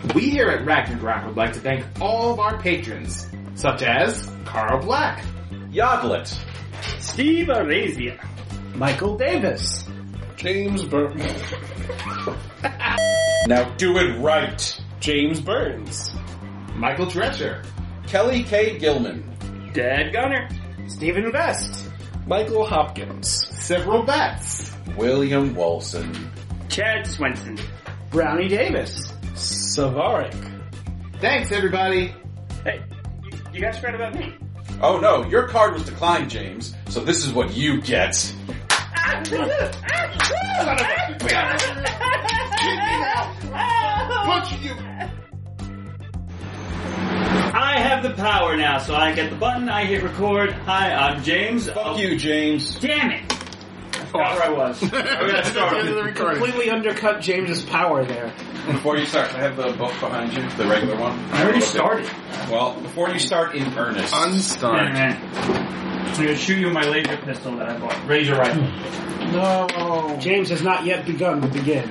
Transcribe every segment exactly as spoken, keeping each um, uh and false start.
We here at Ragnarok would like to thank all of our patrons, such as Carl Black, Yodlet, Steve Arazia, Michael Davis, James Burton. Now do it right. James Burns. Michael Drescher, Kelly K. Gilman, Dad Gunner, Stephen Vest, Michael Hopkins. several Bats, William Wilson, Chad Swenson. Brownie Davis. Savaric. Thanks everybody! Hey, you, you guys forgot about me. Oh no, your card was declined, James, so this is what you get. Punch you! I have the power now, so I get the button, I hit record. Hi, I'm James. Fuck Oh, you, James. Damn it! I forgot where I was. We're gonna start. Completely undercut James's power there. Before you start, I have the book behind you, the regular one. I already started. Well, before you start in earnest. Unstart. I'm gonna shoot you with my laser pistol that I bought. Razor rifle. No. James has not yet begun to begin.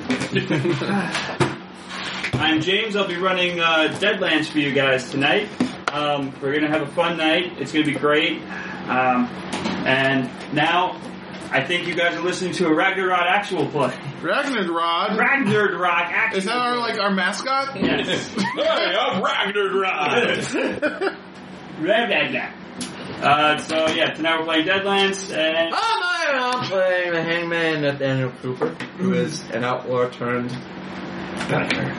I'm James. I'll be running uh, Deadlands for you guys tonight. Um, we're going to have a fun night. It's going to be great. Um, and now, I think you guys are listening to a Ragnarok actual play. Ragnarok? Ragnarok actual Is that our, like, our mascot? Yes. Hey, I'm Ragnarok! Ragnarok. Uh, so, yeah, tonight we're playing Deadlands. And I'm playing the Hangman Nathaniel Cooper, who is an outlaw turned gunner.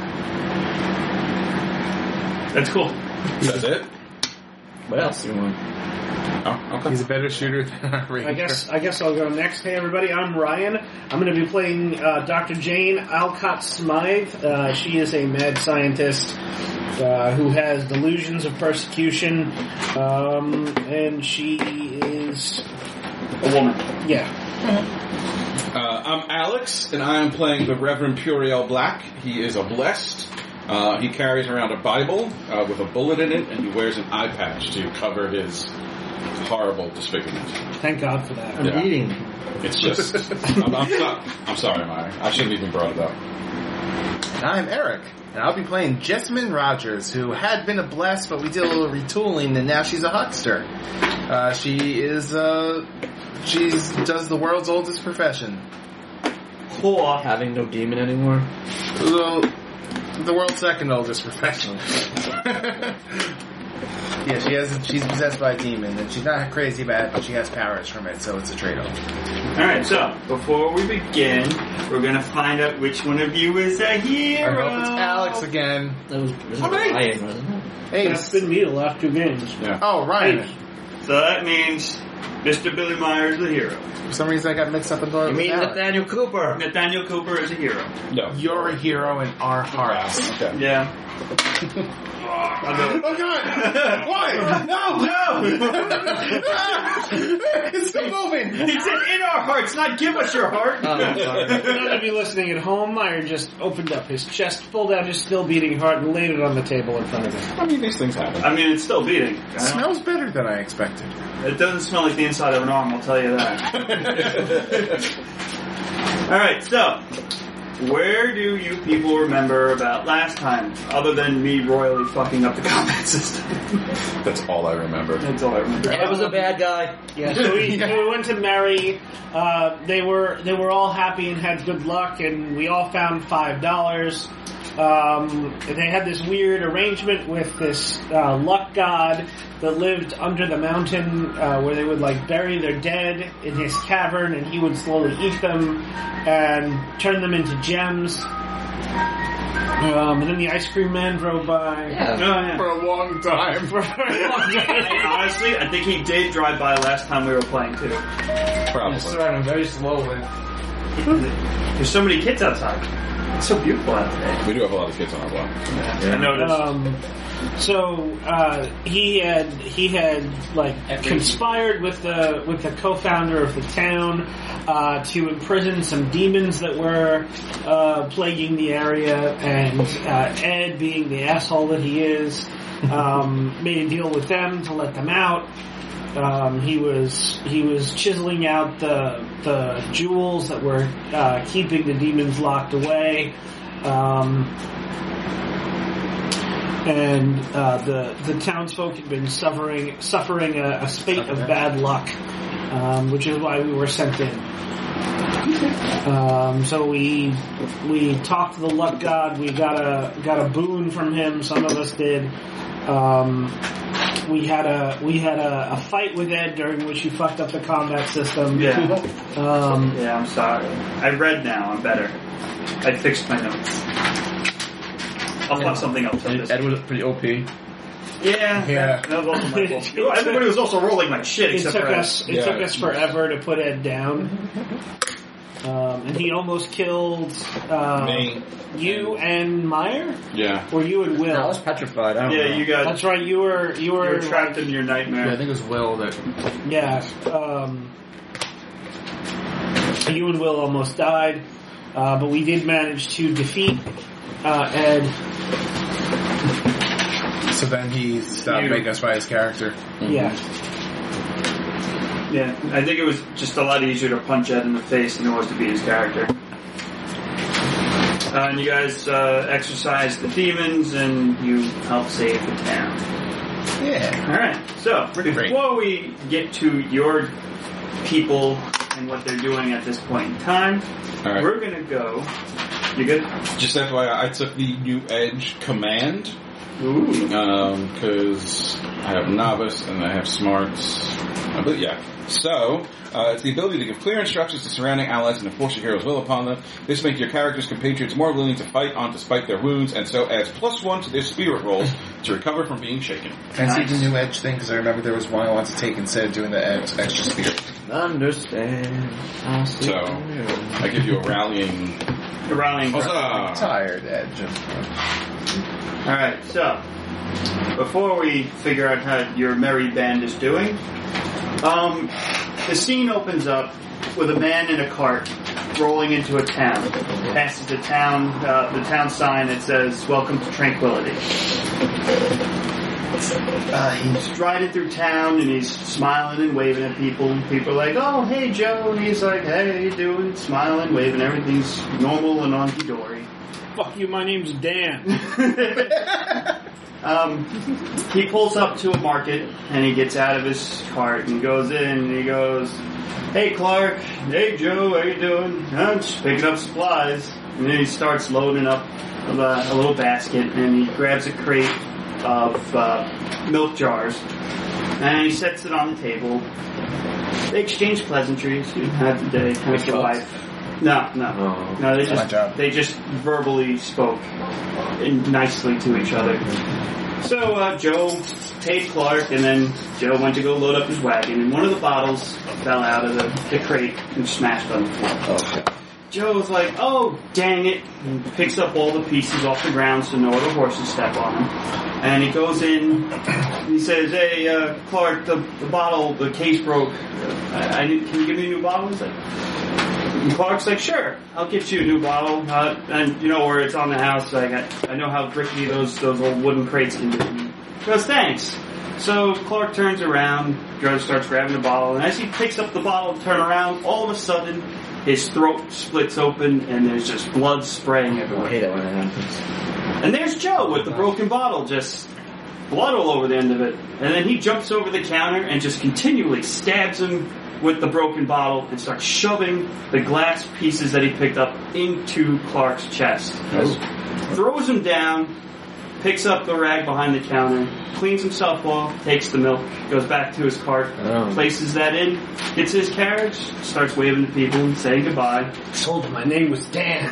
that's cool. That's it? What else do you want? Oh, okay. He's a better shooter than our ranger. I guess I guess I'll go next. Hey everybody, I'm Ryan. I'm going to be playing uh, Doctor Jane Alcott Smythe. Uh, she is a mad scientist uh, who has delusions of persecution, um, and she is A woman. yeah. Uh, I'm Alex, and I am playing the Reverend Puriel Black. He is a blessed. Uh, he carries around a Bible uh, with a bullet in it, and he wears an eye patch to cover his horrible disfigurement. Thank God for that. I'm Yeah. eating. It's just... I'm, I'm, so, I'm sorry, Meyer. I shouldn't even brought it up. I'm Eric, and I'll be playing Jessamine Rogers, who had been a blessed, but we did a little retooling, and now she's a huckster. Uh, she is, uh, she's, does the world's oldest profession. Cool. Having no demon anymore. The, the world's second oldest profession. Yeah, she has, she's possessed by a demon, and she's not crazy about it, but she has powers from it, so it's a trade-off. Alright, so, before we begin, we're going to find out which one of you is a hero. I hope it's Alex again. That was, this was How many? Ryan, wasn't it? Hey, That's been me the last two games. Yeah. oh, Ryan. So that means Mister Billy Meyer is the hero. For some reason I got mixed up in the You mean Nathaniel Cooper? Nathaniel Cooper is a hero. No. You're a hero in our hearts. Okay. Yeah. Oh God! Why? No! No! It's still moving! He said in our hearts, not give us your heart. Oh, I'm sorry. For those of you listening at home, Meyer just opened up his chest, pulled out his still beating heart, and laid it on the table in front of him. I mean, these things happen. I mean, it's still beating. It smells better than I expected. It doesn't smell like the inside of an arm, I'll tell you that. Alright, so, where do you people remember about last time, other than me royally fucking up the combat system? That's all I remember. That's all I remember. I was a bad guy. Yeah, so we, so we went to Mary. Uh, they were they were all happy and had good luck, and we all found five dollars. Um, they had this weird arrangement with this uh, luck god that lived under the mountain, uh, where they would like bury their dead in his cavern, and he would slowly eat them and turn them into gems. Um, and then the ice cream man drove by. Yeah. Oh, yeah. For a long time. For a long time. And honestly, I think he did drive by last time we were playing too. Probably. Driving very slowly. There's so many kids outside. It's so beautiful out today. We do have a lot of kids on our block. I noticed. Um, so uh, he had he had like conspired with the with the co-founder of the town uh, to imprison some demons that were uh, plaguing the area, and uh, Ed, being the asshole that he is, um, made a deal with them to let them out. Um, he was he was chiseling out the the jewels that were uh, keeping the demons locked away. Um, and uh, the the townsfolk had been suffering suffering a, a spate of bad luck, um, which is why we were sent in. Um, so we we talked to the luck god. We got a got a boon from him. Some of us did. Um, we had a we had a, a fight with Ed during which he fucked up the combat system. Yeah. Um, Yeah, I'm sorry. I read now. I'm better. I fixed my notes. I'll fuck something else up this. Ed was pretty O P. Yeah, Yeah. That, that was also my fault. Everybody was also rolling like shit it except took for Ed. us it Yeah. took us forever to put Ed down. Um, and he almost killed uh, Me. you and Meyer, Yeah. or you and Will. I was petrified. I don't Yeah, know. you got That's right. You were you you were, were trapped in your Yeah, I nightmare. think it was Will that. yeah. Um, you and Will almost died, uh, but we did manage to defeat uh, Ed. So then he stopped You- making us fight his character. Yeah. Yeah, I think it was just a lot easier to punch Ed in the face than it was to be his character. Uh, and you guys uh, exorcised the demons, and you helped save the town. Yeah. Alright, so Pretty great. before we get to your people and what they're doing at this point in time, All right. we're gonna go. You good? Just F Y I, I took the New Edge command Ooh. because I have novice and I have smarts. Uh, but yeah. So, uh, it's the ability to give clear instructions to surrounding allies and enforce your hero's will upon them. This makes your character's compatriots more willing to fight on despite their wounds, and so adds plus one to their spirit rolls to recover from being shaken. Can I Nice. see the new edge thing? Because I remember there was one I wanted to take instead of doing the edge, extra spear. Understand. I see So, you. I give you a rallying. A rallying cry. Huzzah! Tired edge. Alright, so before we figure out how your merry band is doing, um, the scene opens up with a man in a cart rolling into a town. Passes the town, uh, the town sign that says "Welcome to Tranquility." Uh, he's riding through town and he's smiling and waving at people. People are like, "Oh, hey, Joe." And he's like, "Hey, how you doing?" Smiling, waving. Everything's normal and hunky dory. Fuck you. My name's Dan. Um, he pulls up to a market and he gets out of his cart and goes in and he goes, "Hey Clark, hey Joe, how you doing?" "I'm just picking up supplies." And then he starts loading up a, a little basket and he grabs a crate of uh, milk jars and he sets it on the table. They exchange pleasantries. You have the day. How's your wife? No, no, Oh. no. They That's my just job. they just verbally spoke in- nicely to each other. So uh, Joe paid Clark, and then Joe went to go load up his wagon, and one of the bottles fell out of the, the crate and smashed on the floor. Okay. Joe was like, "Oh, dang it," and picks up all the pieces off the ground so no other horses step on him. And he goes in, and he says, "Hey, uh, Clark, the, the bottle, the case broke. I, I need, can you give me a new bottle?" He's like, and Clark's like, "Sure, I'll get you a new bottle." Uh, and you know where it's on the house. Like, I, I know how rickety those those old wooden crates can be. He goes, "Thanks." So Clark turns around, Joe starts grabbing the bottle, and as he picks up the bottle to turn around, all of a sudden, his throat splits open, and there's just blood spraying I everywhere. hate it when it happens. And there's Joe with the broken bottle, just blood all over the end of it. And then he jumps over the counter and just continually stabs him with the broken bottle and starts shoving the glass pieces that he picked up into Clark's chest. Throws him down, picks up the rag behind the counter, cleans himself off, takes the milk, goes back to his cart, Oh. places that in, gets his carriage, starts waving to people and saying goodbye. Told him my name was Dan.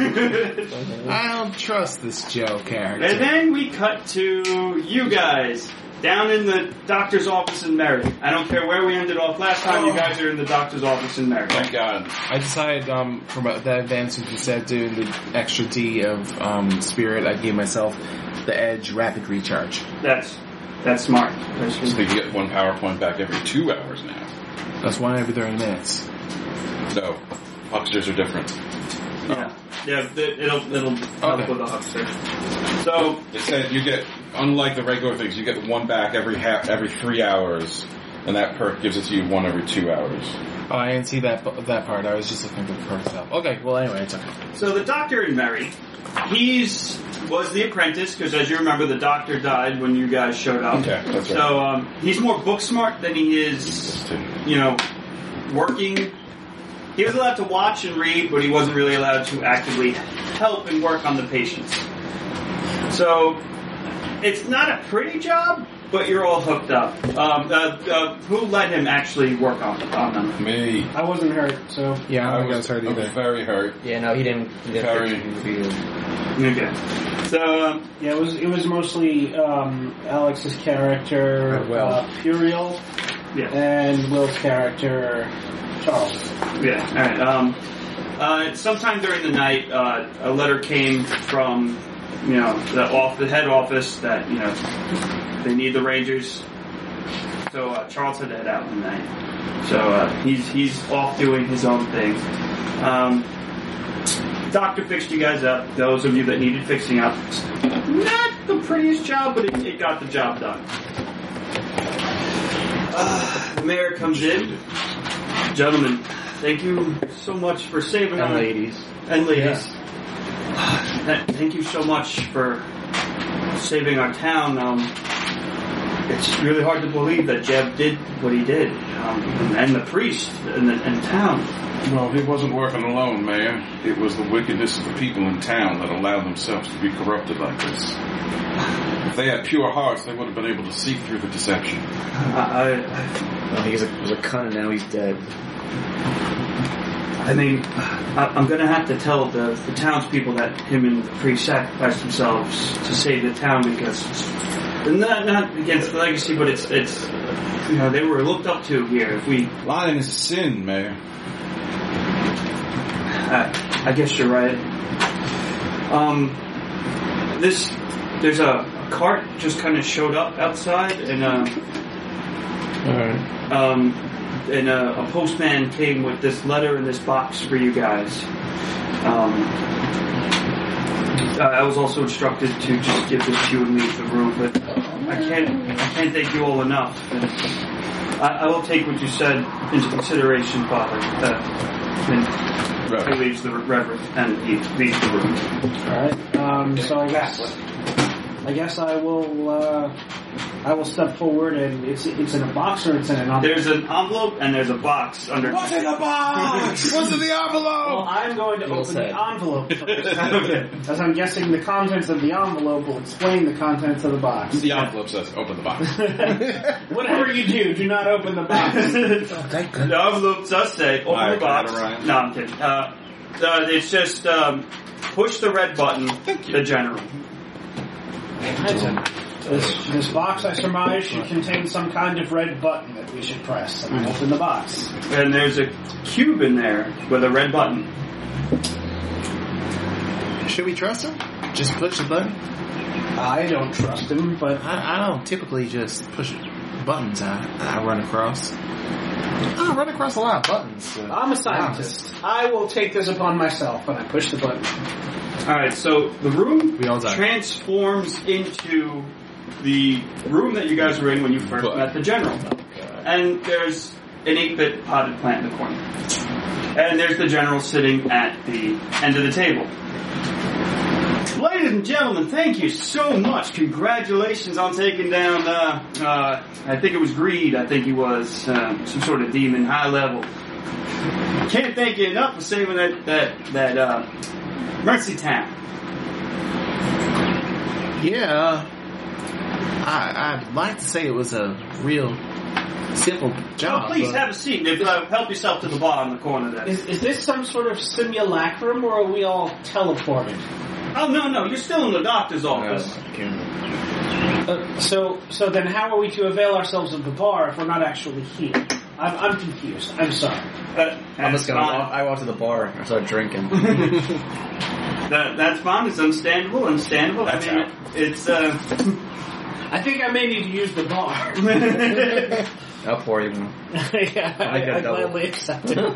I don't trust this Joe character. And then we cut to you guys down in the doctor's office in Merry. I don't care where we ended off last time. You guys are in the doctor's office in Merry. Thank God. I decided um, from that advance with instead of doing the extra D of um, spirit, I gave myself the edge rapid recharge. That's that's smart. That's So you get one PowerPoint back every two hours now. That's one every thirty minutes. No. Hucksters are different. yeah, yeah. it- It'll it'll help Okay. with the huckster. So It said you get, unlike the regular things, you get one back every half, every three hours, and that perk gives it to you one every two hours. Oh, I didn't see that that part. I was just looking at the perks up. Okay, well anyway, it's okay. so the doctor in Merry he's was the apprentice because, as you remember, the doctor died when you guys showed up. Okay, that's right. So um, he's more book smart than he is, you know, working. He was allowed to watch and read, but he wasn't really allowed to actively help and work on the patients. So it's not a pretty job, but you're all hooked up. Um, uh, uh, who let him actually work on, on them? Me. I wasn't hurt, so Yeah, I don't think I was hurt I was either. very hurt. Yeah, no, he didn't. He didn't Very. fix you. Okay. So, um, yeah, it was it was mostly um, Alex's character, Oh, well. uh, Puriel, yeah. and Will's character, Charles. Yeah, alright. Um, uh, sometime during the night, uh, a letter came from, you know, the, off, the head office that, you know, they need the Rangers. So uh, Charles had to head out in the night. So uh, he's he's off doing his own thing. Um, Doctor fixed you guys up, those of you that needed fixing up. Not the prettiest job, but it, it got the job done. Uh, the mayor comes in. Gentlemen, thank you so much for saving And our... ladies. And ladies. Th- Thank you so much for saving our town. Um, it's really hard to believe that Jeb did what he did. Um, and the priest in the in town. Well, he wasn't working alone, Mayor. It was the wickedness of the people in town that allowed themselves to be corrupted like this. If they had pure hearts, they would have been able to see through the deception. I, I, Well, he was a, was a cunt and now he's dead. I mean, I, I'm going to have to tell the, the townspeople that him and the priest sacrificed themselves to save the town because it's not, not against the legacy, but it's, it's, you know, they were looked up to here. If we, Lying is a sin, Mayor. I, I guess you're right. Um, this, there's a, a cart just kind of showed up outside and, uh, Alright. um, and uh, a postman came with this letter in this box for you guys. Um, I was also instructed to just give this to you and leave the room, but I can't, I can't thank you all enough. And I, I will take what you said into consideration, Father. Uh, and Right. he leaves the reverend and he leaves the room. Alright, um, so I guess, I guess I will, uh, I will step forward and it's, it's in a box or it's in an envelope? There's an envelope and there's a box under. What's in the box? What's in the Well, envelope? I'm going to Well open said. the envelope first. As I'm guessing the contents of the envelope will explain the contents of the box. The envelope says, open the box. Whatever you do, do not open the box. Thank The goodness. envelope does say, open Alright, the box. got it, Ryan. No, I'm kidding. Uh, uh, it's just, um, push the red button, the general. This, this box, I surmise, should contain some kind of red button that we should press. And I open the box. And there's a cube in there with a red button. Should we trust him? Just push the button? I don't trust him, but I, I don't typically just push buttons I, I run across. I run across a lot of buttons. So. I'm a scientist. I will take this upon myself when I push the button. Alright, so the room We all die. transforms into the room that you guys were in when you first But- met the general. And there's an eight-bit potted plant in the corner. And there's the general sitting at the end of the table. Ladies and gentlemen, thank you so much. Congratulations on taking down, uh, uh, I think it was Greed, I think he was, uh, some sort of demon, high level. Can't thank you enough for saving that, that, that, uh, Mercy Town. Yeah, I, I'd like to say it was a real simple job. Oh, please but- have a seat. If, uh, help yourself to the bar in the corner there. Is, is this some sort of simulacrum, or are we all teleported? Oh, no, no, you're still in the doctor's office. Uh, so, so then how are we to avail ourselves of the bar if we're not actually here? I'm, I'm confused. I'm sorry. Uh, I'm just gonna fine. walk, I walk to the bar and start drinking. That, that's fine. It's understandable. Understandable. That's I mean, out. it's, uh... I think I may need to use the bar. I'll pour you one. yeah, I, I got I double. gladly accept it.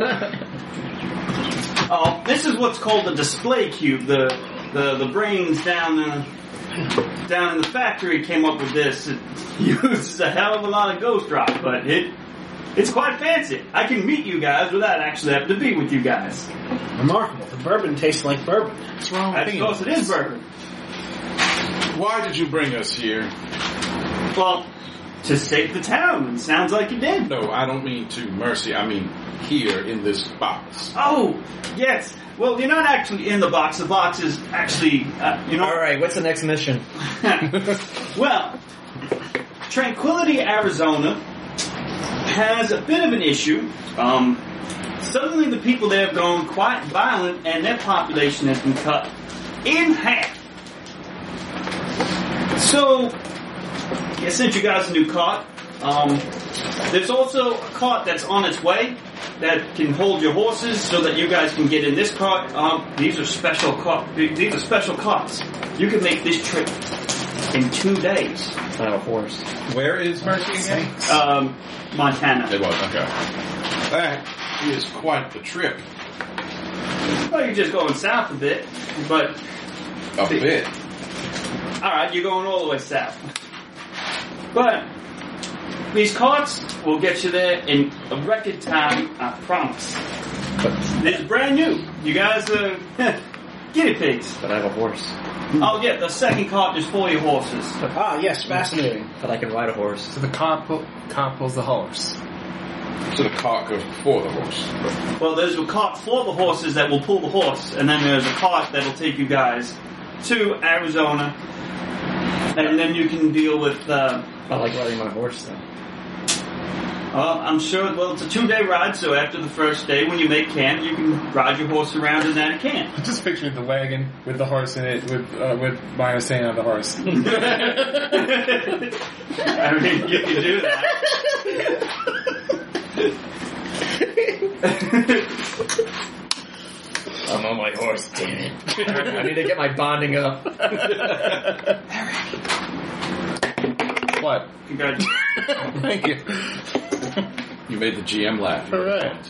Oh, this is what's called the display cube. The the the brains down the down in the factory came up with this. It uses a hell of a lot of ghost rock, but it It's quite fancy. I can meet you guys without actually having to be with you guys. Remarkable. The bourbon tastes like bourbon. What's wrong I with suppose it is bourbon. Why did you bring us here? Well, to save the town. It sounds like you did. No, I don't mean to Mercy. I mean here in this box. Oh, yes. Well, you're not actually in the box. The box is actually, uh, you know... All right, what's the next mission? Well, Tranquility, Arizona has a bit of an issue. Um, suddenly the people there have gone quite violent and their population has been cut in half. So, I sent you guys a new cart. Um, there's also a cart that's on its way that can hold your horses so that you guys can get in this cart. Um, these are special cart. These are special carts. You can make this trip in two days. I have a horse. Where is Mercy again? Um, Montana. It was, okay. That is quite the trip. Well, you're just going south a bit, but A bit. all right, you're going all the way south. But these carts will get you there in a record time, I promise. But, This is brand new. You guys are guinea pigs. but I have a horse. Oh yeah, the second cart is for your horses. Ah, yes, fascinating. But I can ride a horse. So the cop, pull, cop pulls the horse. So the cart goes before the horse. Well, there's a cart for the horses that will pull the horse, and then there's a cart that will take you guys to Arizona, and then you can deal with. Uh, I like riding my horse, though. Uh, I'm sure, well, it's a two-day ride, so after the first day, when you make camp, you can ride your horse around in that camp. I just pictured the wagon with the horse in it, with uh, with Maya saying on the horse. I mean, you can do that. I'm on my horse, damn it. I need to get my bonding up. What? Congratulations. Thank you. You made the G M laugh. All right.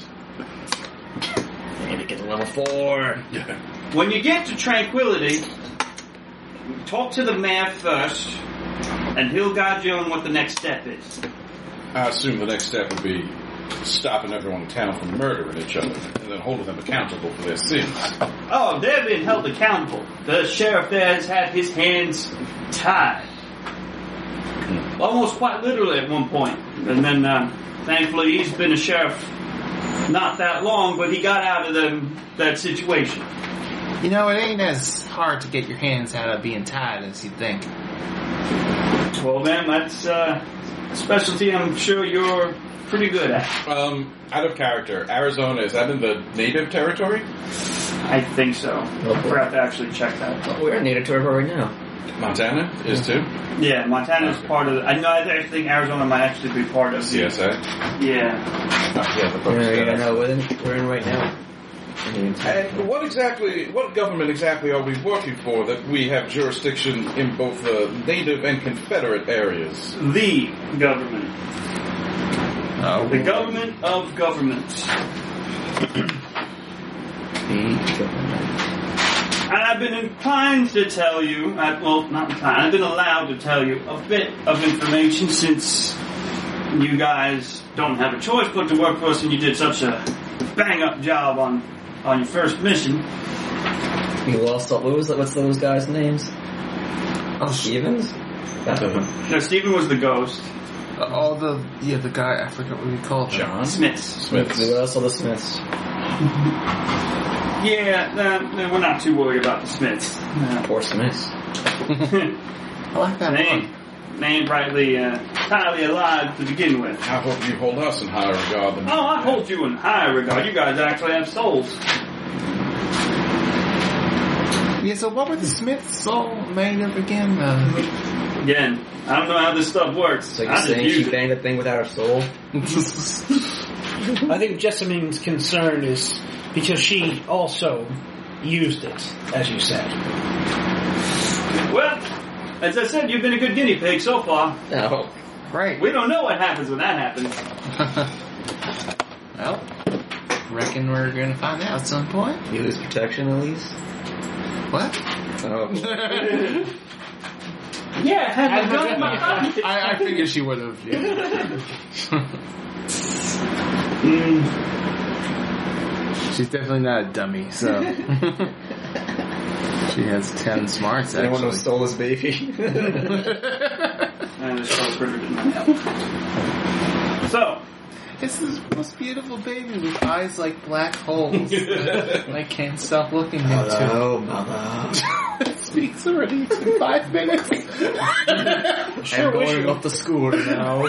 I need to get to level four. When you get to Tranquility, talk to the mayor first, and he'll guide you on what the next step is. I assume the next step would be stopping everyone in town from murdering each other, and then holding them accountable for their sins. Oh, they're being held accountable. The sheriff there has had his hands tied. Almost quite literally at one point. And then, uh, thankfully, he's been a sheriff not that long, but he got out of the, that situation. You know, it ain't as hard to get your hands out of being tied as you think. Well, man, that's uh, a specialty I'm sure you're pretty good at. Um, out of character, Arizona, is that in the native territory? I think so. I forgot to actually check that. We're in native territory right now. Montana is too? Yeah, Montana's part of the... I know, I actually think Arizona might actually be part of C S A? Yeah. Oh, yeah, the Yeah, focus yeah, there. no, we're in, we're in right now. And what exactly, what government exactly are we working for that we have jurisdiction in both the native and Confederate areas? The government. Oh. The government of governments. And I've been inclined to tell you, I, well, not inclined, I've been allowed to tell you a bit of information since you guys don't have a choice but to work for us and you did such a bang-up job on, on your first mission. You lost all, what was that, what's those guys' names? Oh, Stevens? That one. No, Stephen was the ghost. Uh, all the, yeah, the guy, I forgot what we called him. John? Smiths. Smiths. We lost all the Smiths. Yeah, uh, we're not too worried about the Smiths. Uh, Poor Smiths. I like that they, one. ain't, they ain't rightly, uh, entirely alive to begin with. I hope you hold us in higher regard than... Oh, I hold you in high regard. You guys actually have souls. Yeah, so what were the Smiths all made of again? Uh, Again, I don't know how this stuff works. So you're I just saying use she it. banged the thing without her soul? I think Jessamine's concern is because she also used it, as you said. Well, as I said, you've been a good guinea pig so far. No. right. We don't know what happens when that happens. Well, reckon we're gonna find out at some point. You lose protection at least? What? Oh. Yeah, I had the gun in my pocket. I, I figured she would have. Yeah. Mm. She's definitely not a dummy, so. She has ten smarts, Anyone who actually. stole his baby? And it's so pretty. So, It's this most beautiful baby with eyes like black holes that I can't stop looking into. Hello, mother. It speaks already. It's been five minutes. Sure I'm wish going you, off to school now.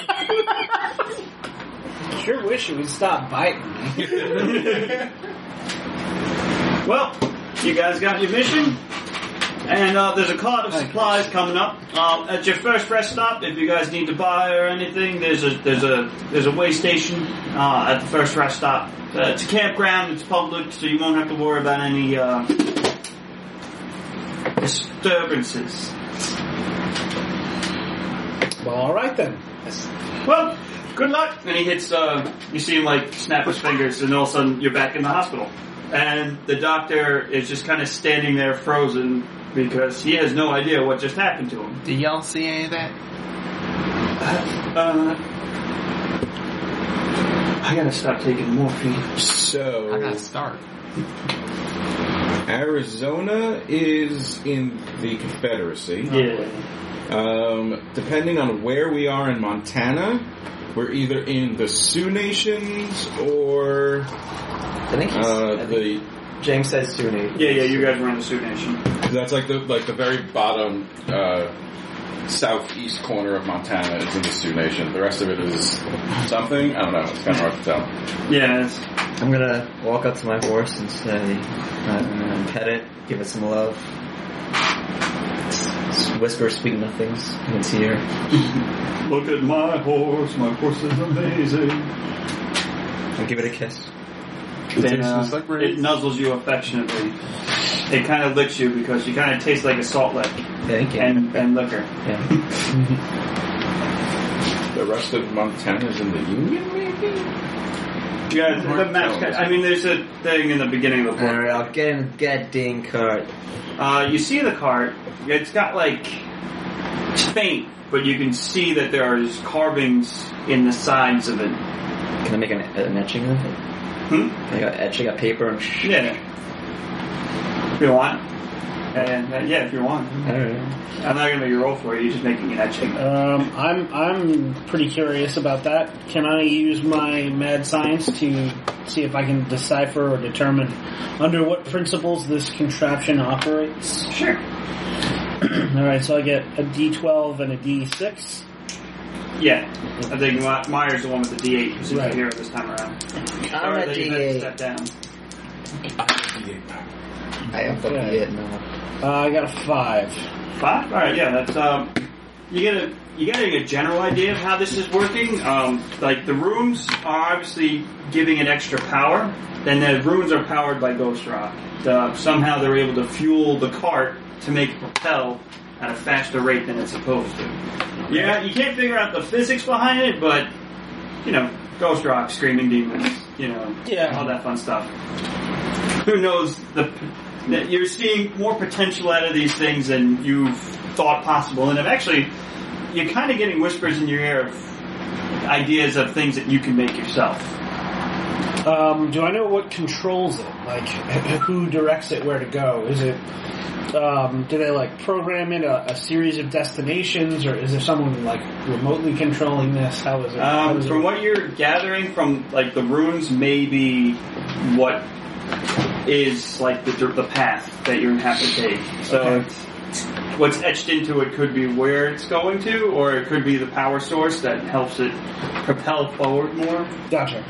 sure wish you would stop biting me. well, you guys got your mission, and uh, there's a cart of supplies coming up. Uh, at your first rest stop, if you guys need to buy or anything, there's a there's a there's a way station uh, at the first rest stop. Uh, it's a campground. It's public, so you won't have to worry about any uh, disturbances. Well, all right then. Well, good luck. And he hits. Uh, you see him like snap his fingers, and all of a sudden you're back in the hospital. And the doctor is just kind of standing there frozen because he has no idea what just happened to him. Do y'all see any of that? Uh, I gotta stop taking morphine. So I gotta start. Arizona is in the Confederacy. Yeah. Um, depending on where we are in Montana, we're either in the Sioux Nations or I think he's, uh, I think the. James said Sunni. Yeah, yeah, you guys were in the Sioux Nation. That's like the like the very bottom uh, southeast corner of Montana is in the Sioux Nation. The rest of it is something. I don't know. It's kind of hard to tell. Yeah, it's, I'm gonna walk up to my horse and say, uh, pet it, give it some love. S- Whisper sweet nothings in its ear. look at my horse, my horse is amazing. And give it a kiss. Then, uh, Tastes like it raisins. nuzzles you affectionately. It kind of licks you because you kind of taste like a salt lick Thank you. and, and liquor. yeah. The rest of Montana is in the Union, maybe. Yeah, the map. I mean, there's a thing in the beginning of the book. Alright, I'll get in the goddamn cart. Uh, you see the cart. It's got like it's faint, but you can see that there are carvings in the sides of it. Can I make an, an etching of it? Hmm? I got etching a paper and sh- Yeah. If you want. And uh, yeah, if you want. I don't know. I'm not gonna make a roll for you. You're just making an etching. Um, I'm I'm pretty curious about that. Can I use my mad science to see if I can decipher or determine under what principles this contraption operates? Sure. All right, so I get a D twelve and a D six. Yeah. I think My- Myers the one with the D eight who's Right. here this time around. I'm Sorry a that D you had to eight. step down. I am the Okay. D eight now. Uh, I got a five. Five? Alright, yeah, that's, um, you get a, you getting a general idea of how this is working. Um, like, the rooms are obviously giving it extra power, then the rooms are powered by Ghost Rock. Uh, somehow they're able to fuel the cart to make it propel at a faster rate than it's supposed to. Yeah, you can't figure out the physics behind it, but, you know, Ghost Rock, Screaming Demons, you know, Yeah. all that fun stuff. Who knows the... You're seeing more potential out of these things than you've thought possible, and actually, you're kind of getting whispers in your ear of ideas of things that you can make yourself. Um, do I know what controls it? Like, who directs it where to go? Is it, um, do they, like, program in a, a series of destinations, or is there someone, like, remotely controlling this? How is it? how Um, does it from work? what you're gathering from like the runes, maybe what is like the the path that you're gonna have to take. So Okay. it's, what's etched into it could be where it's going to, or it could be the power source that helps it propel forward more. Gotcha.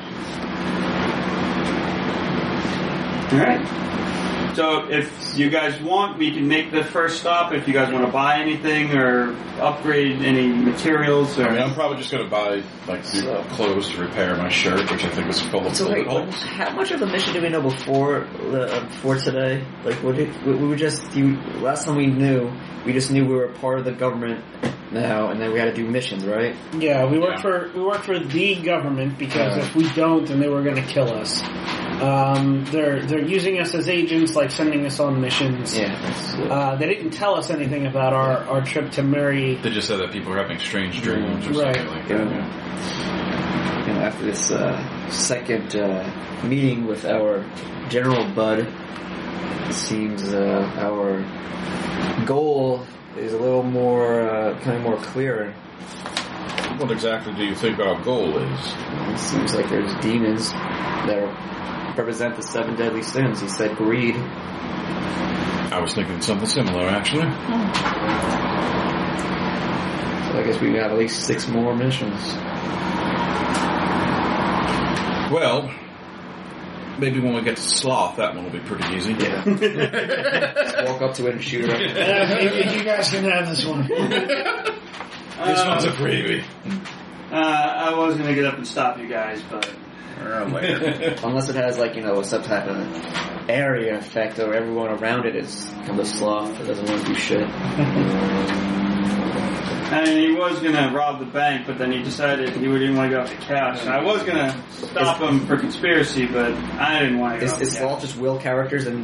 All right. So if you guys want, we can make the first stop. If you guys want to buy anything or upgrade any materials, or I mean, I'm probably just going to buy like new clothes to repair my shirt, which I think was full of So bullet wait, what, holes. how much of the mission did we know before uh, before today? Like, what did, we, we were just you, last time we knew, we just knew we were part of the government now, and then we had to do missions, right? Yeah, we work Yeah. for we work for the government because Yeah. if we don't, then they were going to kill us. Um, they're they're using us as agents, like sending us on missions. Yeah. That's, uh, Uh, they didn't tell us anything about our, our trip to Mary. They just said that people are having strange dreams or Right. something like Yeah. that. Yeah. you know, after this uh, second uh, meeting with our General Bud, it seems uh, our goal is a little more, uh, kind of more clear. What exactly do you think our goal is? It seems like there's demons that are, represent the seven deadly sins. He said greed. I was thinking something similar, actually. So I guess we have at least six more missions. Well, maybe when we get to Sloth, that one will be pretty easy. Yeah. Just walk up to it and shoot it. Uh, maybe you guys can have this one. This one's a freebie. Uh, I was going to get up and stop you guys, but... Unless it has, like, you know, some type of area effect, or everyone around it is kind of sloth that doesn't want to do shit. And he was going to rob the bank, but then he decided he didn't want to go off the couch. And I was going to stop him for conspircy, but I didn't want to go Is, off the is sloth couch. just will characters and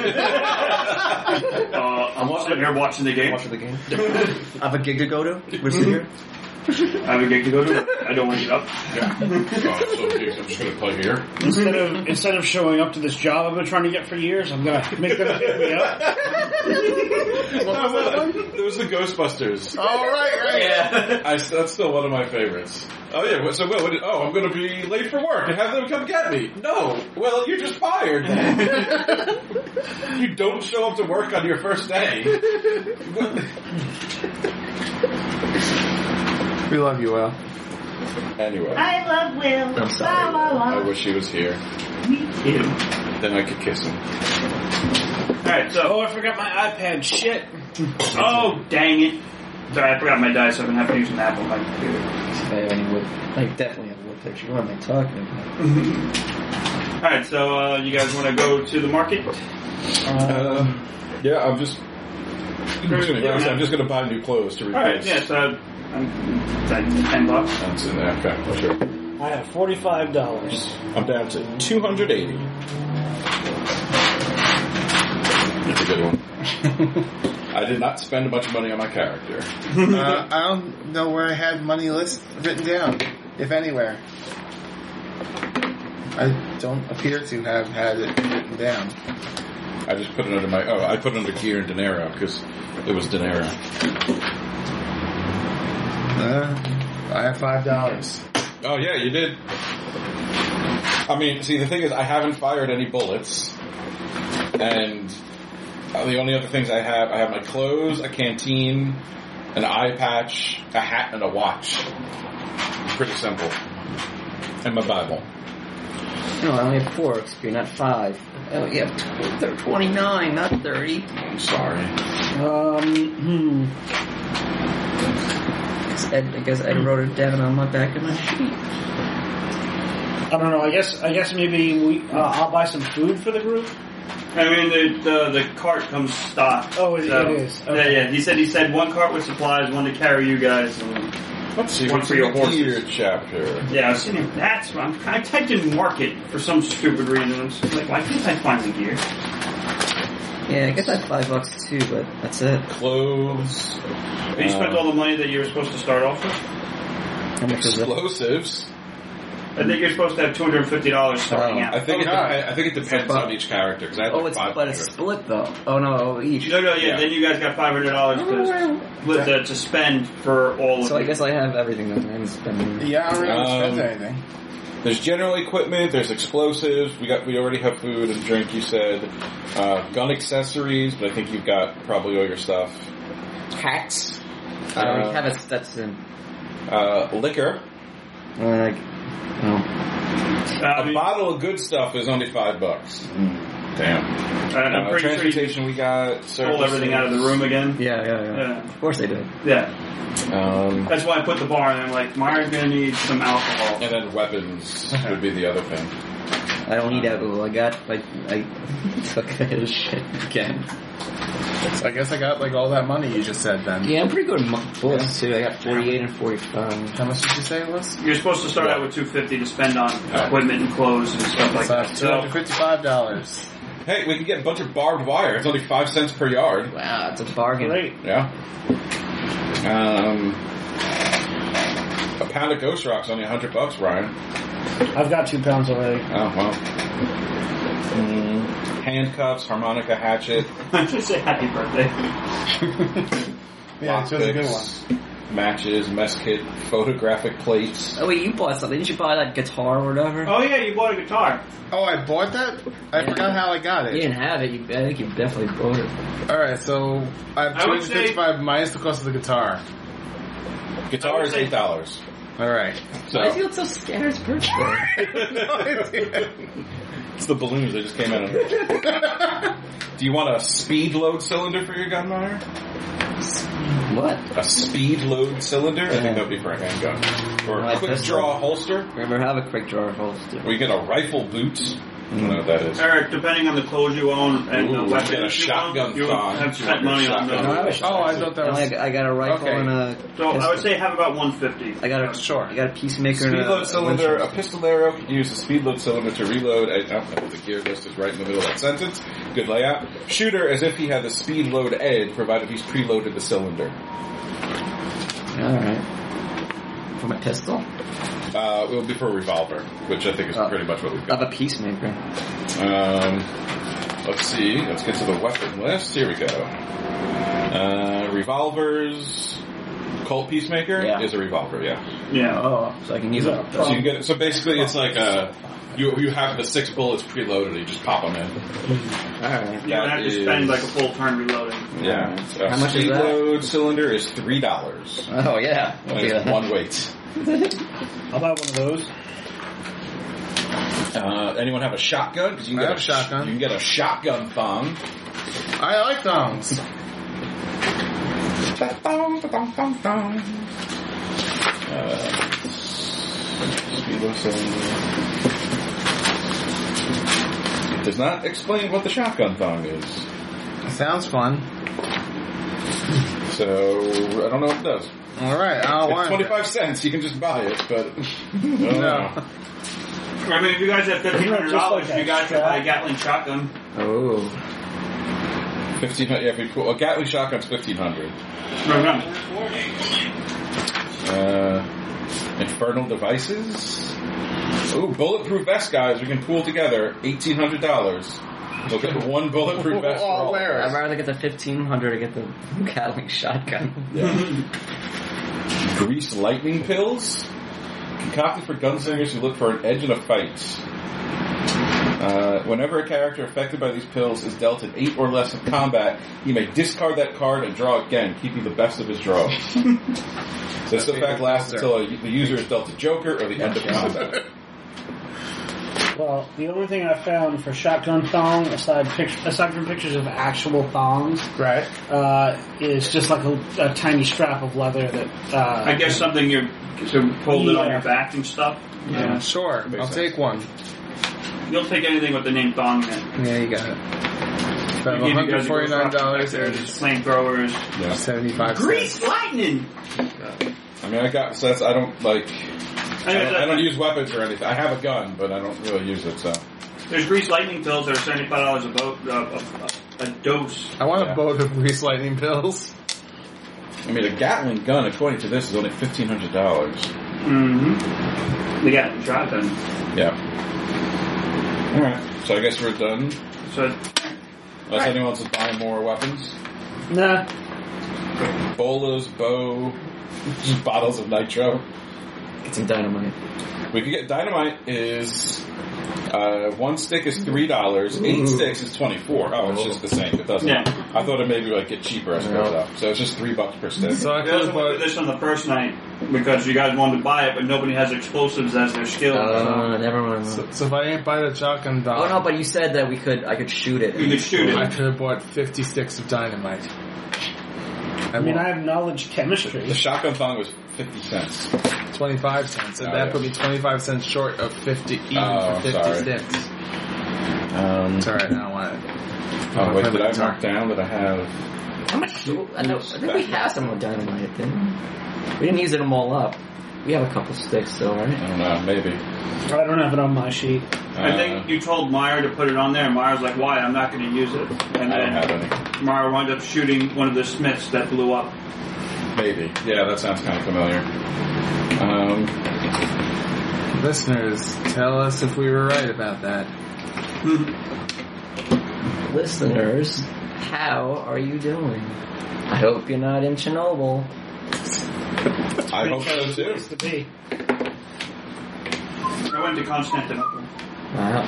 Uh, I'm sitting here watching the game. watching the game? I have a gig to go to. We're sitting here. I have a gig to go to. I don't want to get up. Yeah. Oh, so geez, I'm just going to play here. Instead of instead of showing up to this job I've been trying to get for years, I'm gonna make them pick me up. It was the Ghostbusters. Oh, right, right. Yeah. I, that's still one of my favorites. Oh yeah, what- so what, what did, oh, I'm going to be late for work and have them come get me. No, well, you're just fired. You don't show up to work on your first day. We love you, Will. Anyway, I love Will. I'm sorry. La, la, I la. wish he was here. Ew. Then I could kiss him. Alright, so... Oh, I forgot my iPad. Shit. Oh, dang it. Sorry, I forgot my dice, so I'm going to have to use an apple on my computer. If I have any wood, I definitely have a wood picture. What am I talking about? Alright, so uh, you guys want to go to the market? Uh, yeah, I'm just. I'm just gonna, yeah, I'm just going to buy new clothes to replace. Alright, yeah, so... Um, it's like ten bucks. That's in there. Okay, well, sure. I have forty-five dollars. I'm down to two hundred eighty. That's a good one. I did not spend a bunch of money on my character. Uh, I don't know where I had money list written down, if anywhere. I don't appear to have had it written down. I just put it under my. Oh, I put it under gear and dinero because it was dinero. Uh, I have five dollars. Oh yeah, you did. I mean, see, the thing is, I haven't fired any bullets, and the only other things I have, I have my clothes, a canteen, an eye patch, a hat, and a watch. Pretty simple. And my Bible. No, I only have four X P, not five. Oh, you have tw- twenty-nine, not thirty. I'm sorry. Um, hmm. Ed, I guess Ed wrote it down on my back of my sheet. I don't know. I guess I guess maybe we. Uh, I'll buy some food for the group. I mean, the the, the cart comes stocked. Oh, it, so, it is. Yeah, Okay. yeah. He said he said one cart with supplies, one to carry you guys, and Let's see one what's for your in the gear horses. chapter. Yeah, I was sitting. That's what I'm. I typed in market for some stupid reason. I'm just like, why can't I find the gear? Yeah, I guess I have five bucks too, but that's it. Clothes. But you spent uh, all the money that you were supposed to start off with. How much is it? Explosives. I think you're supposed to have two hundred fifty dollars starting Oh, out. I think it. Oh, God. Dep- I think it depends But- on each character because I had Oh, like it's five but it's hundred. split though. Oh no, each. No, no, yeah, Yeah. Then you guys got five hundred dollars to, to to spend for all of So I it. guess I have everything then. I haven't spent any. Yeah, I don't really spend Um, anything. There's general equipment. There's explosives. We got. We already have food and drink. You said uh, gun accessories, but I think you've got probably all your stuff. Hats. I already Uh, have a Stetson. uh, liquor. Like, no. Uh, I A mean, bottle of good stuff is only five bucks. Damn. and I'm Uh, pretty sure you transportation we got. pulled everything out of the room again. Yeah, yeah, yeah. Yeah. Of course they did. Yeah. Um, That's why I put the bar in. I'm like, Myra's gonna need some alcohol. and then weapons would be the other thing. I don't need ammo. I got, I, I took his shit again. So I guess I got like all that money you just said then. Yeah, I'm pretty good at bullets too. I got forty-eight and forty-five. How much did you say it was? You're supposed to start out with two fifty to spend on equipment and clothes and stuff like So that. two So, hundred fifty-five dollars. Hey, we can get a bunch of barbed wire. It's only five cents per yard. Wow, it's a bargain. Great. Yeah. Um, a pound of ghost rock's only a hundred bucks, Ryan. I've got two pounds already. Oh well. Mm, handcuffs, harmonica hatchet, I should say happy birthday. Yeah, it was a good one. lockpicks, matches, mess kit, photographic plates. Oh wait, you bought something. Didn't you buy that guitar or whatever? Oh yeah, you bought a guitar. Oh, I bought that? I Yeah. forgot how I got You it. didn't have it. You, I think you definitely bought it. Alright, so I have I two would hundred fifty-five minus the cost of the guitar. I Guitar would is say- eight dollars. Alright. So Why does he look so scared? It's birthday. it's the balloons that just came out of it. Do you want a speed load cylinder for your gun, Meyer? What? A speed load cylinder? I Yeah. think that would be for a handgun. Or My a quick pistol? draw holster. Never have a quick draw holster. Or you get a rifle boot. I don't know what that is. Eric, depending on the clothes you own and Ooh, the you weapons get a you shotgun own, you thong. have You spent want money your on shotgun. I don't have a those. shotgun. Oh, I thought that I, was... only- I got a rifle Okay. and a. So I pistol. would say have about one fifty. I got a Sure. I got a peacemaker. and Speed a, load cylinder, a Winchester. pistol arrow can use a speed load cylinder to reload. I don't know, the gear list is right in the middle of that sentence. Good layout. Shooter as if he had the speed load edge, provided he's preloaded the cylinder. All right. For my pistol, Uh, it will be for a revolver, which I think is Oh. pretty much what we've I got. have a peacemaker. Um, let's see. Let's get to the weapon list. Here we go. Uh, revolvers. Colt Peacemaker Yeah. is a revolver. Yeah. Yeah. Oh, so I can use it. So you get. So basically, it's like uh you you have the six bullets preloaded. You just pop them in. All right. You don't have to That spend is- like a full turn reloading. Yeah. So How much is speed that? load cylinder is three dollars. Oh yeah. And Okay. it's one weight. I'll buy one of those. Uh, anyone have a shotgun? Because you can I get have a shotgun. You can get a shotgun thong. I like thongs. Uh, speed load cylinder. It does not explain what the shotgun thong is. Sounds fun. So I don't know what it does. Alright, I don't It's want twenty-five cents. You can just buy it, but No. I mean, if you guys have fifteen hundred dollars, Just like you guys can buy a Gatling shotgun. Oh. Fifteen hundred. Yeah, if we, a Gatling shotgun's fifteen hundred. Remember, Uh, infernal devices. Ooh, bulletproof vest, guys. We can pool together. Eighteen hundred dollars. We'll get one bulletproof vest. for all of where? us. I'd rather get the fifteen hundred to get the Gatling shotgun. Grease lightning pills. Concocted for gunslingers who look for an edge in a fight. Uh, whenever a character affected by these pills is dealt an eight or less of combat, he may discard that card and draw again, keeping the best of his draws. This effect lasts until a, the user is dealt a joker or the end of combat. Well, the only thing I found for shotgun thong, aside pic- aside from pictures of actual thongs, Right. uh, is just like a, a tiny strap of leather that. Uh, I guess something you to hold it on Yeah. your back and stuff. Yeah. Sure, Makes I'll sense. take one. You'll take anything with the name thong in it. Yeah, you got it. So I have We give one you guys hundred a forty-nine dollars there, and just flamethrowers. Yeah. seventy-five Grease cents. lightning. I mean, I got so that's I don't like. I Anyways, don't, I don't use weapons or anything. I have a gun, but I don't really use it. So There's grease lightning pills that are seventy-five dollars a boat, uh, a, a, a dose. I want Yeah. a boat of grease lightning pills. I mean, a Gatling gun, according to this, is only fifteen hundred dollars. Mm-hmm. They got shotgun. Yeah. All right. So I guess we're done. So Unless anyone wants to buy more weapons. nah. Bolas, bow, just bottles of nitro. Get some dynamite. We could get dynamite is uh, one stick is three dollars, eight Ooh. sticks is twenty four. Oh, it's just the same. It doesn't. Yeah. I thought it maybe like get cheaper as it goes No. up. So it's just three bucks per stick. So I we could also have went bought. through this on the first night because you guys wanted to buy it, but nobody has explosives as their skill. Uh, never mind. So, so if I didn't buy the shotgun Oh dog, no, but you said that we could. I could shoot it. You could shoot it. I could have bought fifty sticks of dynamite. I mean, I have knowledge chemistry. The shotgun thong was fifty cents. twenty-five cents, and Oh, that yeah. put me twenty-five cents short of fifty, even Oh, for fifty sorry. sticks. Um, It's alright, I don't want it. oh, wait, did I mark down that I have... How much? do- I, know, I think we have some more dynamite, didn't we? We didn't use them all up. We have a couple sticks still, right? I don't know, maybe. I don't have it on my sheet. I Uh, think you told Meyer to put it on there, and Meyer's like, why? I'm not going to use it. And I don't then have any. Meyer wound up shooting one of the Smiths that blew up. Maybe. Yeah, that sounds kind of familiar. Um, Listeners, tell us if we were right about that. Listeners, how are you doing? I hope you're not in Chernobyl. I hope so too. Place to be. I went to Constantinople. Wow.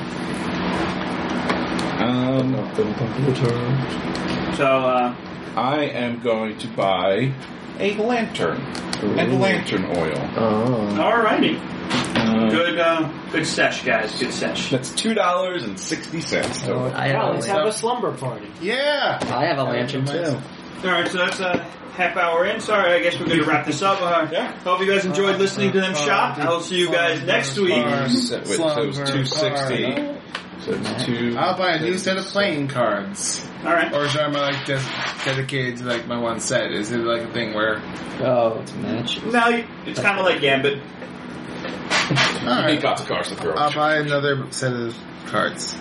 Um, The computer. So, uh, I am going to buy a lantern and lantern oil. Oh. alrighty. Uh, Good, uh, good sesh, guys. Good sesh. That's two dollars and sixty cents. Oh, I have, Wow, a let's lan- have a slumber party. Yeah! I have a lantern too. Alright, so that's a half hour in. Sorry, I guess we're going to wrap this up. Uh, Yeah. Hope you guys enjoyed listening to them shop. I'll see you guys next week. So, wait, so it was two sixty. So it's two. I'll buy a new set of playing cards. Alright. Or is I like just dedicated to like my one set? Is it like a thing where... Oh, it's a match. No, it's kind of like Gambit. You need Alright, lots of cards to throw. I'll buy another set of cards.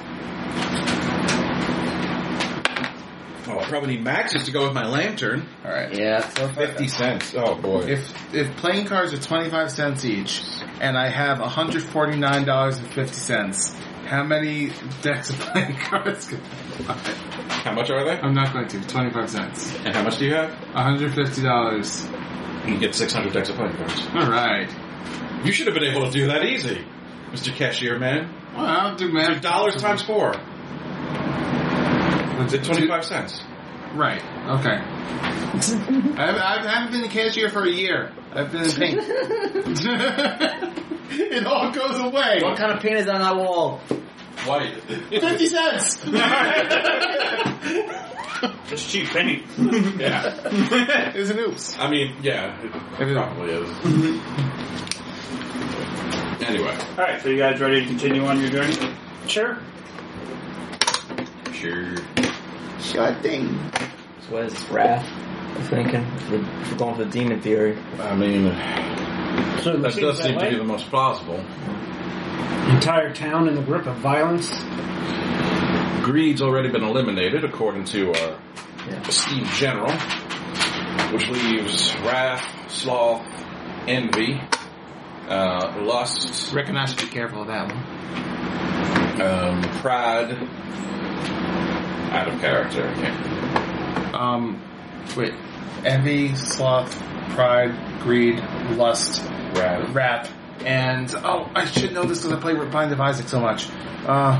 Oh, I probably need maxes to go with my lantern. Alright. Yeah. So Fifty cents. Oh boy. If if playing cards are twenty-five cents each, and I have one hundred forty-nine dollars and fifty cents, how many decks of playing cards can I buy? How much are they? I'm not going to. twenty-five cents. And how much do you have? one hundred fifty dollars. You can get six hundred decks of playing cards. Alright. You should have been able to do that easy, Mister Cashier Man. Well, I'll do So math. dollars times four. What's It's twenty-five cents. Right. Okay. I, I haven't been a cashier for a year. I've been in paint. It all goes away. what kind of paint is on that wall? White. Fifty cents. It's cheap paint. Yeah. It's an oops. I mean, yeah, it probably is. Anyway. Alright, so you guys ready to continue on your journey? Sure. Sure. Sure thing. So what is this, Wrath? I'm thinking. If we're, if we're going for the demon theory. I mean, So it that seems does that seem to way. be the most plausible. Entire town in the grip of violence. Greed's already been eliminated, according to our Yeah. esteemed general, which leaves wrath, sloth, envy, uh, lust, Reckon I should be careful of that one. um, pride, out of character. Yeah. Um, wait. Envy, sloth, pride, greed, lust, Wrath. wrath, and oh, I should know this because I play Bind of Isaac so much. Uh,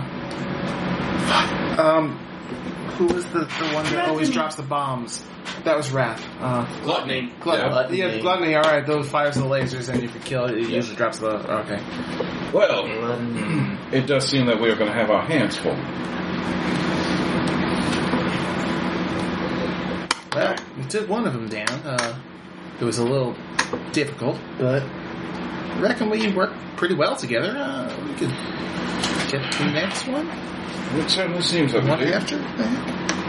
um, who was the, the one that always drops the bombs? That was Wrath. Uh, Gluttony. Gluttony. Yeah. Gluttony. Yeah, gluttony. All right, those fires the lasers, and if you kill it, it usually drops the. Okay. Well, Um, it does seem that we are going to have our hands full. Well, we took one of them down. Uh, it was a little difficult, but I reckon we worked pretty well together. Uh, we could get the next one. It certainly seems like One we do. after that.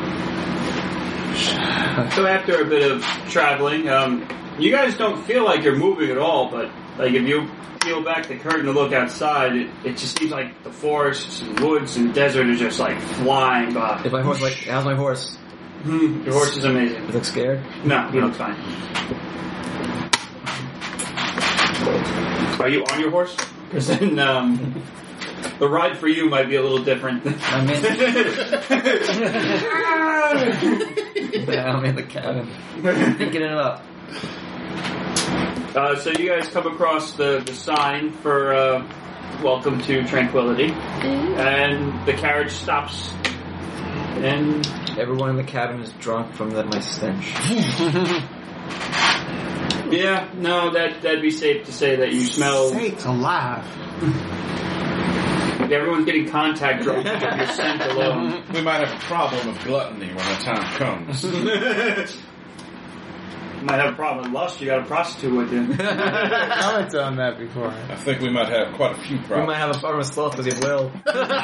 So after a bit of traveling, um, you guys don't feel like you're moving at all, but like if you peel back the curtain to look outside, it, it just seems like the forests and woods and desert are just like flying by. if my horse, like, how's my horse? Hmm, Your horse is amazing. You look scared? No, you look fine. Are you on your horse? Because then um, the ride for you might be a little different. I'm in, yeah, I'm in the cabin. Picking it up. Uh, so you guys come across the, the sign for uh, Welcome to Tranquility, and the carriage stops, and Everyone in the cabin is drunk from the, my stench. yeah, no, that that'd be safe to say that you smell. Sakes alive. Everyone's getting contact drunk from your scent alone. We might have a problem of gluttony when the time comes. might have a problem with lust. You got a prostitute with you. Commented on that before. I think we might have quite a few problems. We might have a problem with sloth because you have will.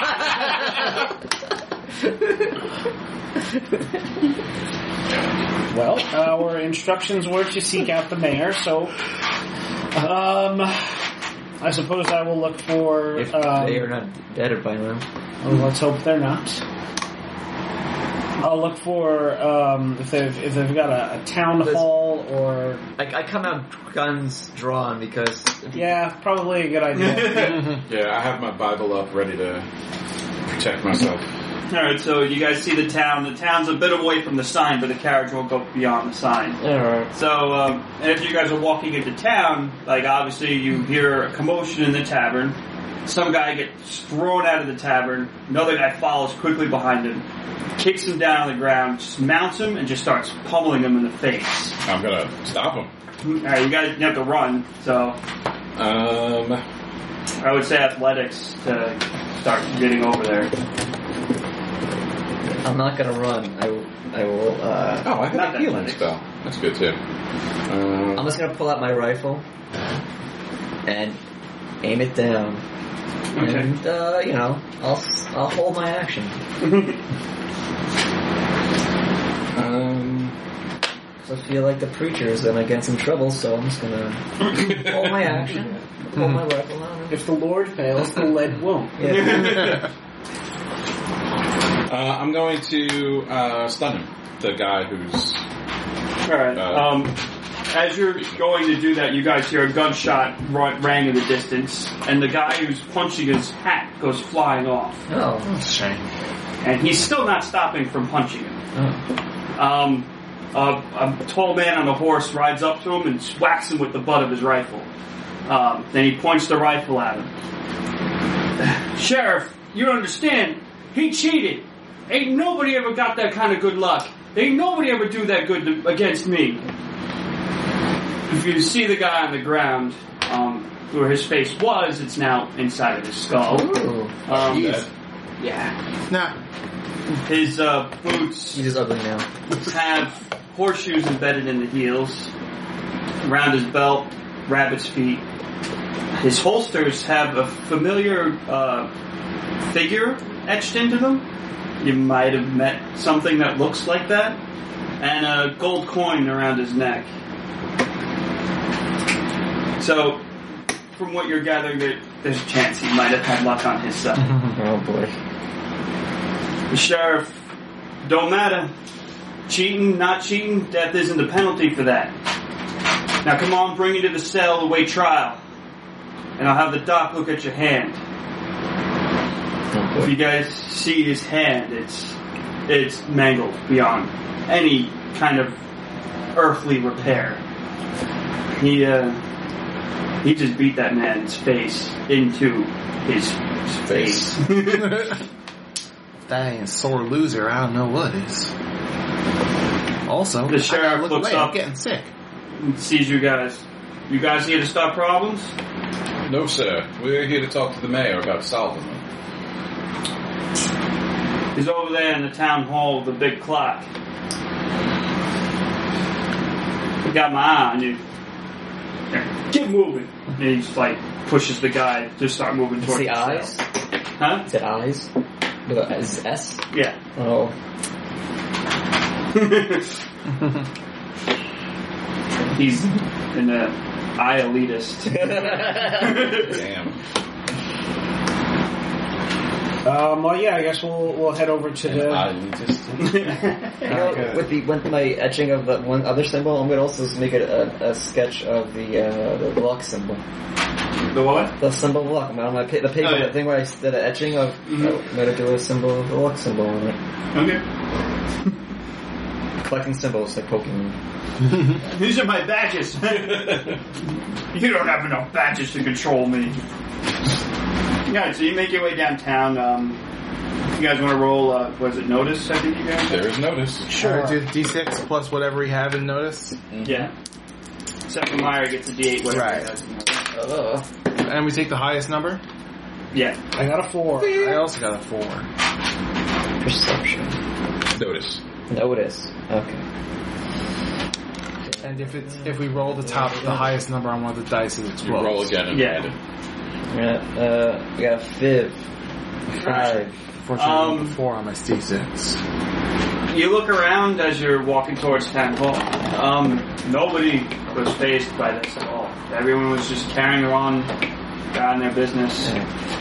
Well, our instructions were to seek out the mayor, so um, I suppose I will look for. If um, they are not dead by now. well, let's hope they're not. I'll look for um, if they've if they've got a, a town There's- hall or I, I come out guns drawn because yeah, probably a good idea. Yeah, I have my Bible up ready to protect myself. Alright, so you guys see the town. The town's a bit away from the sign, but the carriage won't go beyond the sign. Alright. So, um, as you guys are walking into town, like, obviously you hear a commotion in the tavern. Some guy gets thrown out of the tavern. Another guy follows quickly behind him, kicks him down on the ground, just mounts him, and just starts pummeling him in the face. I'm gonna stop him. Alright, you guys you have to run, so Um, I would say athletics to start getting over there. I'm not gonna run. I will. I will. Uh, oh, I have Not a that healing athletics. spell. That's good too. I'm Um, just gonna pull out my rifle and aim it down. Okay. And uh, you know, I'll I'll hold my action. um, So I feel like the preacher's gonna get some trouble, so I'm just gonna hold my action, pull my rifle out. If the Lord fails, the lead won't. Yeah. uh, I'm going to uh, stun him. The guy who's Alright, Uh, um, as you're going to do that, you guys hear a gunshot ra- rang in the distance, and the guy who's punching his hat goes flying off. Oh. Shame. And he's still not stopping from punching him. Oh. Um, a, a tall man on a horse rides up to him and whacks him with the butt of his rifle. Um, then he points the rifle at him. Sheriff, you don't understand. He cheated. Ain't nobody ever got that kind of good luck. Ain't nobody ever do that good to, against me. If you see the guy on the ground, um, where his face was, it's now inside of his skull. Ooh. Um, dead. yeah. Nah. His uh, boots He's just ugly now. have horseshoes embedded in the heels. Around his belt, rabbit's feet. His holsters have a familiar uh, figure etched into them. You might have met something that looks like that. And a gold coin around his neck. So, from what you're gathering, there, there's a chance he might have had luck on his side. Oh boy. The sheriff, don't matter. Cheating, not cheating, death isn't the penalty for that. Now come on, bring you to the cell, await trial. And I'll have the doc look at your hand. Oh If boy. you guys see his hand, it's it's mangled beyond any kind of earthly repair. He uh he just beat that man's face into his face. That ain't a sore loser. I don't know what is. Also, The sheriff I gotta look looks away. up. I'm getting sick. Sees you guys. You guys here to stop problems? No, sir. We're here to talk to the mayor about solving them. He's over there in the town hall with the big clock. I got my eye on you. Here, get moving. And he just like pushes the guy to start moving It's towards the cell. eyes? Huh? Is it eyes? With a is it S? Yeah. Oh. He's an uh, eye elitist. Damn. Um, well, yeah, I guess we'll we'll head over to the. I just You know, with the with my etching of the one other symbol, I'm gonna also make it a, a sketch of the uh, the luck symbol. The what? The symbol of luck. I'm on my pa- the paper, Oh, yeah. the thing where I did an etching of. Mhm. I'm gonna do a symbol of the luck symbol on it. Okay. Collecting symbols like Pokemon. These are my badges. You don't have enough badges to control me. Yeah, so you make your way downtown. Um, you guys want to roll, uh, was it notice, I think you guys? there is notice. Sure. Do D six plus whatever we have in notice. Yeah. Except for Meyer gets a D eight, whatever Right. he has. Uh, And we take the highest number. Yeah. I got a four. I also got a four. perception. Notice. Notice. Okay. And if it's if we roll the top, the highest number on one of the dice, it You explodes. roll again and Yeah. add it. Yeah, uh, we got a five. Five. Fortunately, Um, um, four on my D six. You look around as you're walking towards town hall. Um, nobody was fazed by this at all. Everyone was just carrying on, on their business.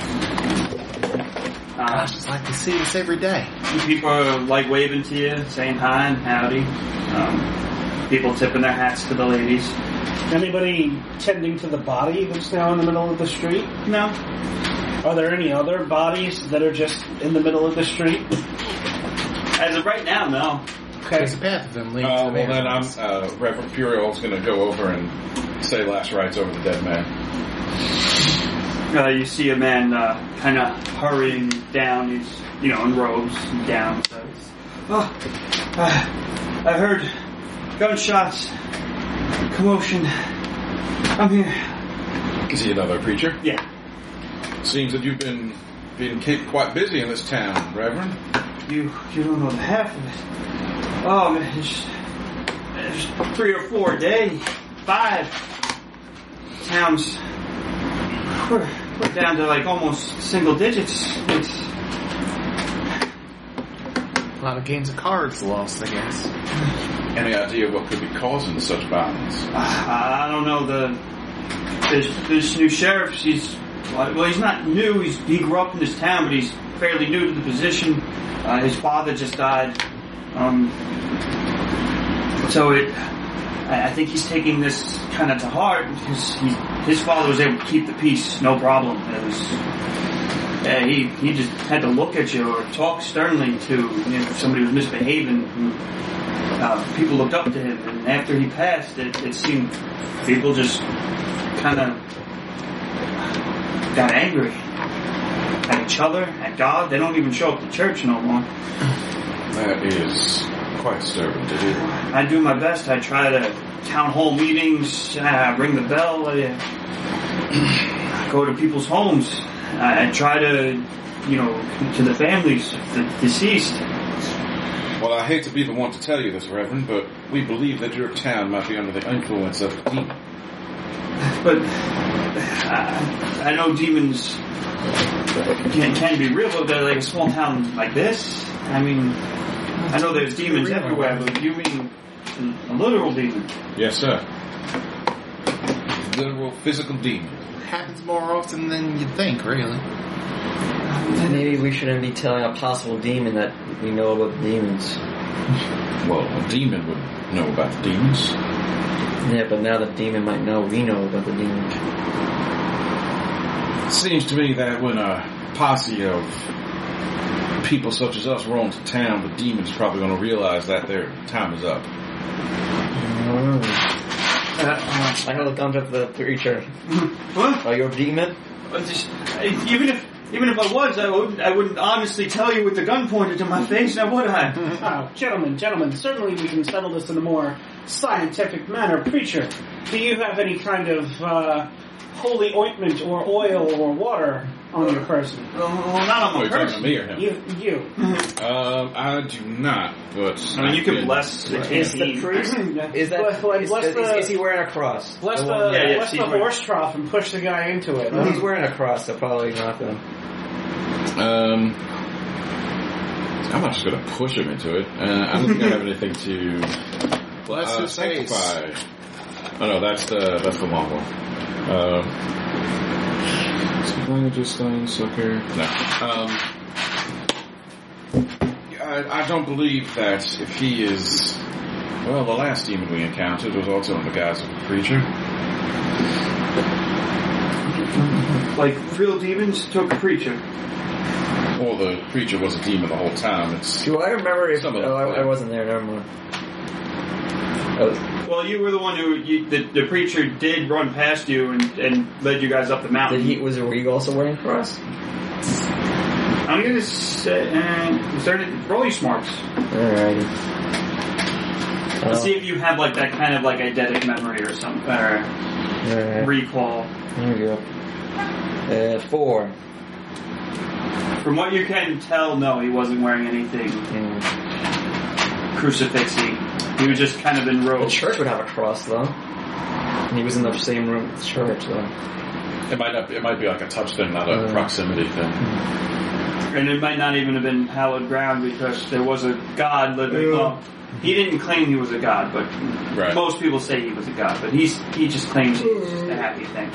I Uh, just like to see this every day. people are like waving to you, saying hi and howdy. Um, people tipping their hats to the ladies. Anybody tending to the body that's now in the middle of the street? No. Are there any other bodies that are just in the middle of the street? As of right now, no. Okay. There's a path of them leading Uh, to well, the then I'm, mayor's. uh, Reverend Puriel's going to go over and say last rites over the dead man. Uh, you see a man uh, kind of hurrying down. He's, you know, in robes and gowns. So he's, oh, uh, I heard gunshots, commotion. I'm here. Is he another preacher? Yeah. Seems that you've been been kept quite busy in this town, Reverend. You you don't know the half of it. Oh man, it's, it's three or four a day, five. Towns. We're, we're down to like almost single digits. It's A lot of games of cards lost, I guess. Any idea what could be causing such violence? I don't know the this this new sheriff. He's well, he's not new. He's he grew up in this town, but he's fairly new to the position. Uh, his father just died, um, so it. I I think he's taking this kind of to heart because he, his father was able to keep the peace, no problem. It was. Uh, he he just had to look at you or talk sternly to you know, if somebody was misbehaving. Uh, people looked up to him, and after he passed, it, it seemed people just kind of got angry at each other, at God. They don't even show up to church no more. That is quite disturbing to hear. I do my best. I try to town hall meetings, uh, ring the bell, uh, go to people's homes. I try to, you know, to the families of the deceased. Well, I hate to be the one to tell you this, Reverend, but we believe that your town might be under the influence of a demon. But uh, I know demons can, can be real, but they're like a small town like this. I mean, I know there's demons everywhere, but you mean a literal demon? Yes, sir. Literal physical demon. Happens more often than you'd think, really. Maybe we shouldn't be telling a possible demon that we know about demons. Well, a demon would know about the demons. Yeah, but now the demon might know we know about the demons. It seems to me that when a posse of people such as us roll into town, the demon's probably going to realize that their time is up. Mm. Uh, I gotta look under the preacher. what? Are you a demon? Uh, just, uh, even if even if I was, I wouldn't I wouldn't honestly tell you with the gun pointed to my face. Now would I? Oh, gentlemen, gentlemen, certainly we can settle this in a more scientific manner. Preacher, do you have any kind of uh, holy ointment or oil or water on your person? Well, not on Oh, my you're talking to person. me or him? You, you. Um, I do not, but I mean, you could can- bless the Is the canteen. priest? Is that? Bless- bless is, the- is, is he wearing a cross? Bless The the, one- Yeah, yeah, bless see, the right. horse trough and push the guy into it. Well, he's wearing a cross, so probably not the. Um, I'm not just going to push him into it. Uh, I don't think I have anything to Bless uh, his face. sanctify. Oh no, that's the that's the long one. Um, language stone sucker. No. Um, I, I don't believe that if he is. Well, the last demon we encountered was also in the guise of a preacher. Like real demons took a preacher. Or the preacher was a demon the whole time. It's Do I remember if? Some of Oh, them. I, I wasn't there. Never mind. Oh, Well, you were the one who you, the, the preacher did run past you and, and led you guys up the mountain. did he? Was were you also wearing a cross? I'm gonna say, uh, start it, roll your smarts. Alrighty. Let's Oh, see if you have like that kind of like eidetic memory or something, or alright. recall. There we go. Uh, four. From what you can tell, no, he wasn't wearing anything Mm. crucifixy. He was just kind of in The robes. church would have a cross, though. And he was in the same room with the church, though. It might not. Be, it might be like a touch thing, not a Uh. proximity thing. And it might not even have been hallowed ground because there was a god living. Well, he didn't claim he was a god, but Right. most people say he was a god. But he's he just claims he's just a happy thing.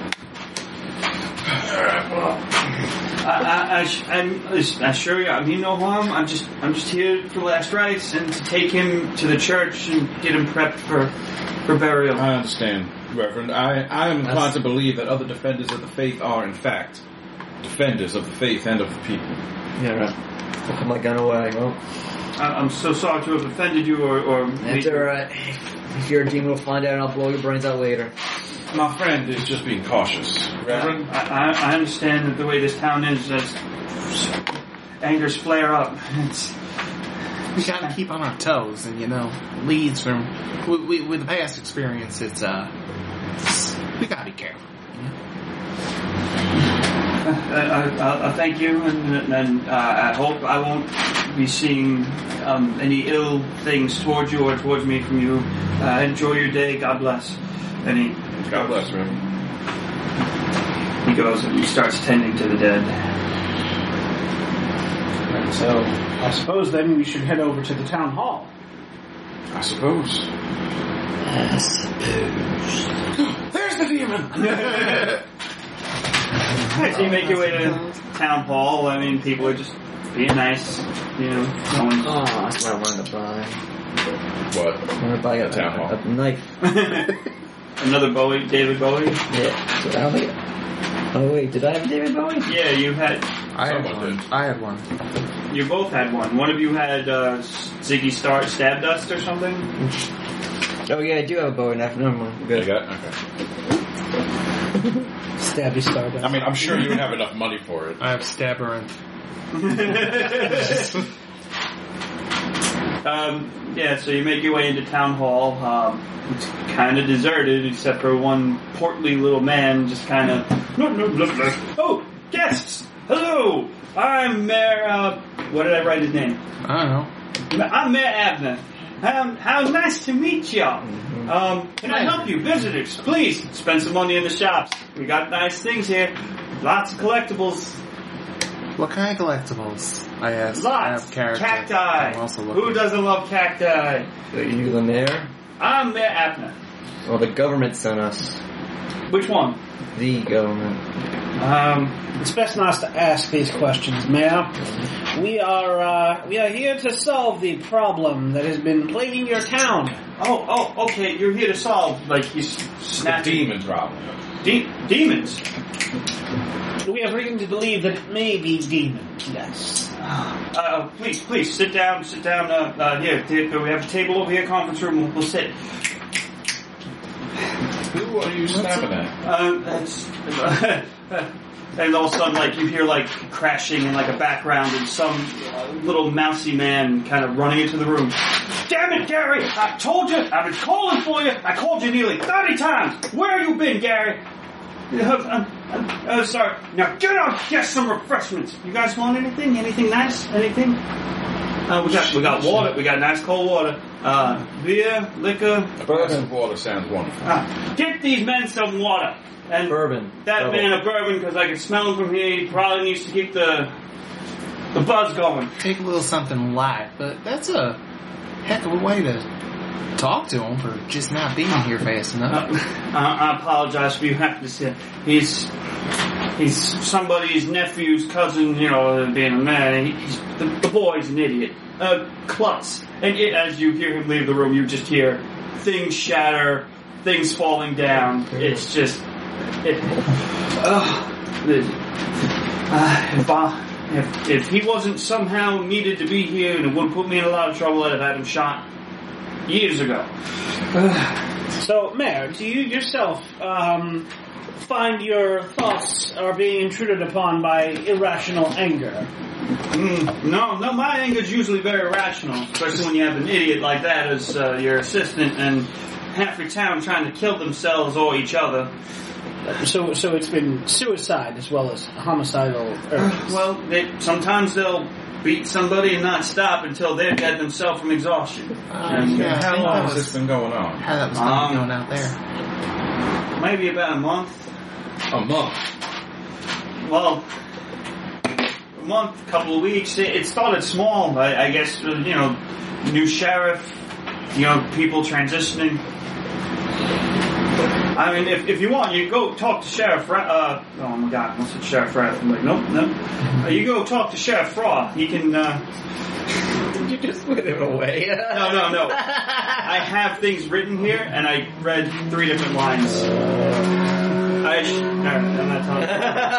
I, I, I, I'm, I assure you, I mean no harm. I'm just I'm just here for last rites and to take him to the church and get him prepped for for burial. I understand, Reverend. I, I am inclined to believe that other defenders of the faith are, in fact, defenders of the faith and of the people. Yeah, right. I'll put my gun away. Well, I, I'm so sorry to have offended you, or, or that's alright. If you're a demon, we'll find out and I'll blow your brains out later. My friend is just being cautious, Reverend. I, I, I understand that the way this town is, as angers flare up. It's, We gotta keep on our toes, and you know, leads from with, with, with the past experience. It's uh, it's, we gotta be careful. I, I, I thank you, and, and uh, I hope I won't be seeing um, any ill things towards you or towards me from you. Uh, enjoy your day. God bless. And he God bless, Reverend. he goes and he starts tending to the dead. Right, so I suppose then we should head over to the town hall. I suppose. There's the demon. Alright, so you make your way to town hall. I mean, people are just being nice, you know. No one's Oh, that's what I wanted to buy. What? I want to buy a, Town hall. a, a knife. Another Bowie, David Bowie. Yeah. So I don't think. Oh wait, did I have David Bowie? Yeah, you had. I had Someone one. did. I had one. You both had one. One of you had uh, Ziggy Star Stab Dust or something. Oh yeah, I do have a Bowie knife. Never mind. You Good. got it? Okay. Stabby Stardust. I mean, I'm sure you would have enough money for it. I have Stabberant. um, yeah, so you make your way into town hall. Um, it's kind of deserted, except for one portly little man, just kind of. Oh, guests! Hello, I'm Mayor. Uh, what did I write his name? I don't know. I'm Mayor Abner. Um, how nice to meet y'all. Um, can I help you, visitors? Please spend some money in the shops. We got nice things here. Lots of collectibles. What kind of collectibles? I asked. I Lots. have character. Cacti. I'm also looking. Who doesn't love cacti? Are you the mayor? I'm Mayor Abner. Well, the government sent us. Which one? The government. Um, It's best not to ask these questions, Mayor. We are uh, we are here to solve the problem that has been plaguing your town. oh, oh, okay, you're here to solve, like, he's The snapping. demon problem. De- demons. We have reason to believe that it may be demons, yes. Uh, please, please, sit down, sit down, uh, uh, here, here, we have a table over here, conference room, we'll, we'll sit. Who are you snapping at? Uh, that's, and all of a sudden, like, you hear, like, crashing in, like, a background and some uh, little mousy man kind of running into the room. Damn it, Gary! I told you! I've been calling for you! I called you nearly thirty times! Where you been, Gary? Uh, I'm, I'm, I'm sorry. Now get out, get some refreshments. You guys want anything? Anything nice? Anything? Uh, we got we got water. We got nice cold water. Uh, beer, liquor. A glass of water sounds wonderful. Uh, get these men some water. And Bourbon. that Double. man a bourbon because I can smell him from here. He probably needs to keep the the buzz going. Take a little something light, but that's a heck of a way to talk to him for just not being here fast enough. Uh, I, I apologize for you having to say he's he's somebody's nephew's cousin. You know, being a man. He, he's, the, the boy's an idiot, a klutz. And it, as you hear him leave the room, you just hear things shatter, things falling down. It's just it. Uh, it uh, if, I, if if he wasn't somehow needed to be here and it wouldn't put me in a lot of trouble, I'd have had him shot years ago. So, Mayor, do you yourself um, find your thoughts are being intruded upon by irrational anger? Mm, no, no, my anger's usually very rational, especially when you have an idiot like that as uh, your assistant and half your town trying to kill themselves or each other. So, so it's been suicide as well as homicidal urges. Well, they, sometimes they'll beat somebody and not stop until they're dead themselves from exhaustion. And, yeah, I How think long that has was this been going on? how that was Um, going out there. Maybe about a month. A month. Well, a month, couple of weeks. It, it started small. I, I guess, uh, you know, new sheriff, you know, people transitioning. I mean, if, if you want, you go talk to Sheriff Ra- uh, oh my god, what's it, Sheriff Rath? I'm like, nope, nope. Uh, you go talk to Sheriff Fraw. He can, uh, Did you just put it away? no, no, no. I have things written here, and I read three different lines. I, sh- uh, I'm not telling you.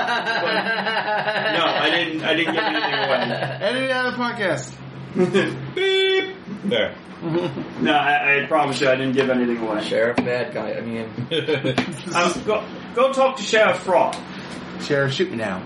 No, I didn't, I didn't give anything away. Edit it out of the podcast. Beep! There. No, I, I promise you I didn't give anything away. Sheriff, bad guy. I mean, Um, go, go talk to Sheriff Fraw. Sheriff, shoot me now.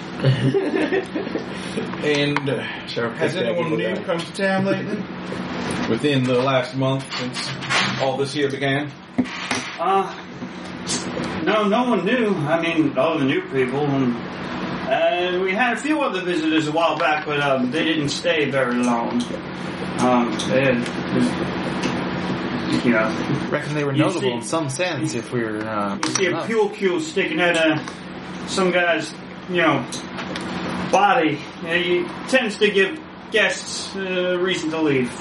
And uh, Sheriff, has bad anyone people new guy. come to town lately? Within the last month since all this here began? Uh, no, no one knew. I mean, all the new people. And, uh, we had a few other visitors a while back, but um, they didn't stay very long. Um, they had, you know, Reckon they were You notable see- in some sense if we were. Uh, you see a up. pule cue sticking out of some guy's, you know, body. You know, he tends to give guests uh, reason to leave.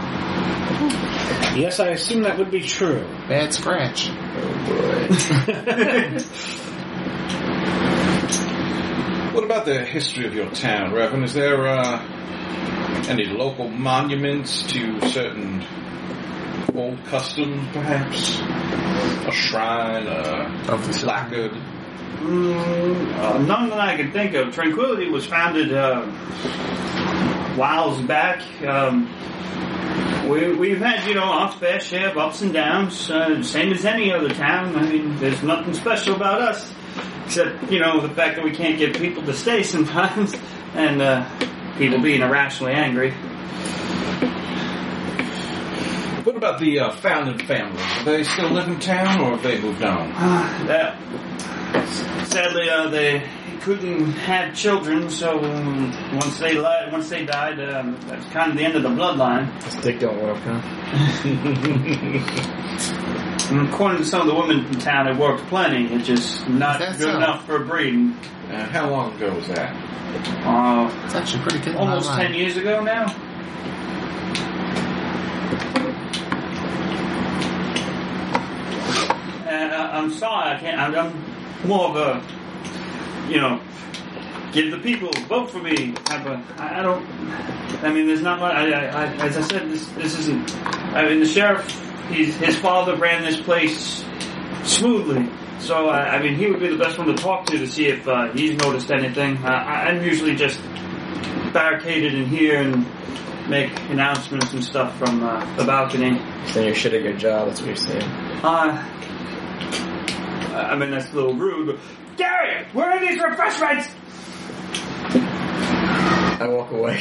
Yes, I assume that would be true. Bad scratch. Oh boy. What about the history of your town, Reverend? Is there uh, any local monuments to certain old customs, perhaps? A shrine, a Of the placard? Mm, uh, none that I can think of. Tranquility was founded uh, whiles back. Um, we, we've had, you know, our fair share of ups and downs, uh, same as any other town. I mean, there's nothing special about us, except, you know, the fact that we can't get people to stay sometimes, and uh, people being irrationally angry. What about the uh, founding family? Do they still live in town, or have they moved on? Uh, that, sadly, uh, they couldn't have children, so once they li- once they died, um, that's kind of the end of the bloodline. This dick don't work, huh? And according to some of the women in town, it worked plenty. It's just not Is that good so? enough for breeding. And how long ago was that? Uh, It's actually pretty good. almost online. ten years ago now. And uh, I'm sorry, I can't. I'm, I'm more of a, you know, give the people, vote for me type of. I, I don't. I mean, there's not much. I, I, I, as I said, this this isn't. I mean, the sheriff. He's his father ran this place smoothly, so I, I mean, he would be the best one to talk to to see if uh, he's noticed anything. Uh, I, I'm usually just barricaded in here and make announcements and stuff from uh, the balcony. So you should a good job, that's what you're saying. Uh, I mean, that's a little rude, but Gary, where are these refreshments? I walk away.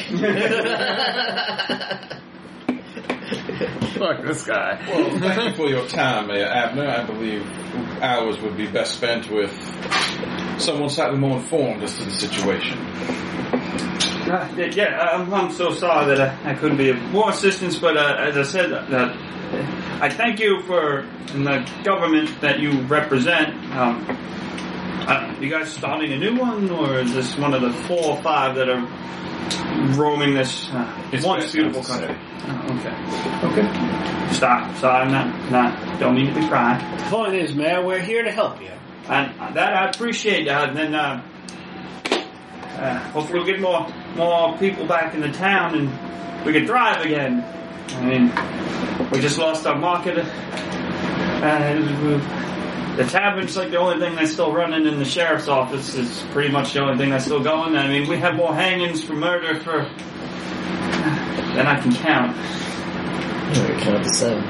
Fuck this guy. Well, thank you for your time, Mayor Abner. I believe hours would be best spent with someone slightly more informed as to the situation. Uh, yeah, I'm, I'm so sorry that I, I couldn't be of more assistance, but uh, as I said, uh, I thank you for the government that you represent. Um, uh, you guys starting a new one, or is this one of the four or five that are roaming this uh, It's once best beautiful not to country? say. Oh, okay. Okay. Stop. Sorry, I'm not, not, don't mean to be crying. The point is, Mayor, we're here to help you. And that I appreciate. Uh, and then, uh, uh, hopefully we'll get more, more people back in the town and we can thrive again. I mean, we just lost our market. Uh, the tavern's like the only thing that's still running in the sheriff's office. Is pretty much the only thing that's still going. I mean, we have more hangings for murder for than I can count. I'm gonna count to seven.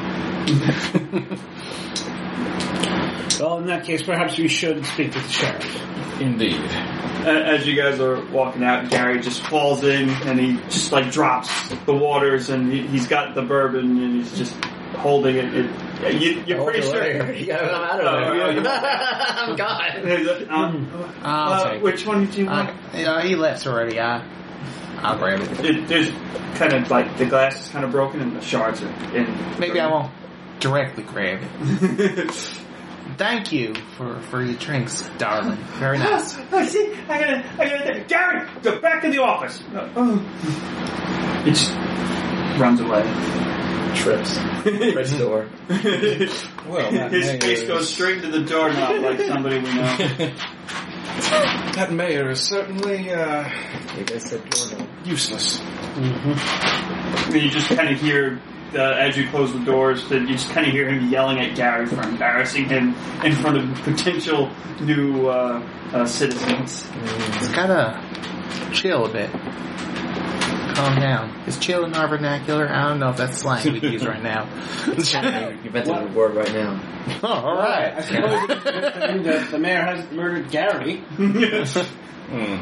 Well, in that case, perhaps we should speak with the sheriff. Indeed. As you guys are walking out, Gary just falls in and he just like drops the waters and he, he's got the bourbon and he's just holding it. it you, you're Hold pretty it sure. later. You gotta come out of Oh, there. yeah, I'm gone. Uh, I'll uh, take which one did you want? I, you know, he left already. I, I'll grab it. It, there's kind of like the glass is kind of broken and the shards are in. Maybe I won't directly grab it. Thank you for, for your drinks, darling. Very nice. I see. I gotta. I gotta. Gary, go back in the office. Oh. It just runs away. Trips. Red door. Well, that His mayor face is- goes straight to the doorknob like somebody we know. That mayor is certainly uh, You guys said door useless. And you just kind of hear, uh, as you close the doors, that you just kind of hear him yelling at Gary for embarrassing him in front of potential new uh, uh, citizens. It's gotta chill a bit. Calm down. Is chill in our vernacular? I don't know if that's slang we use right now. You invented the word right now. Oh, all right. I suppose it's a good thing that the mayor hasn't murdered Gary. Hmm.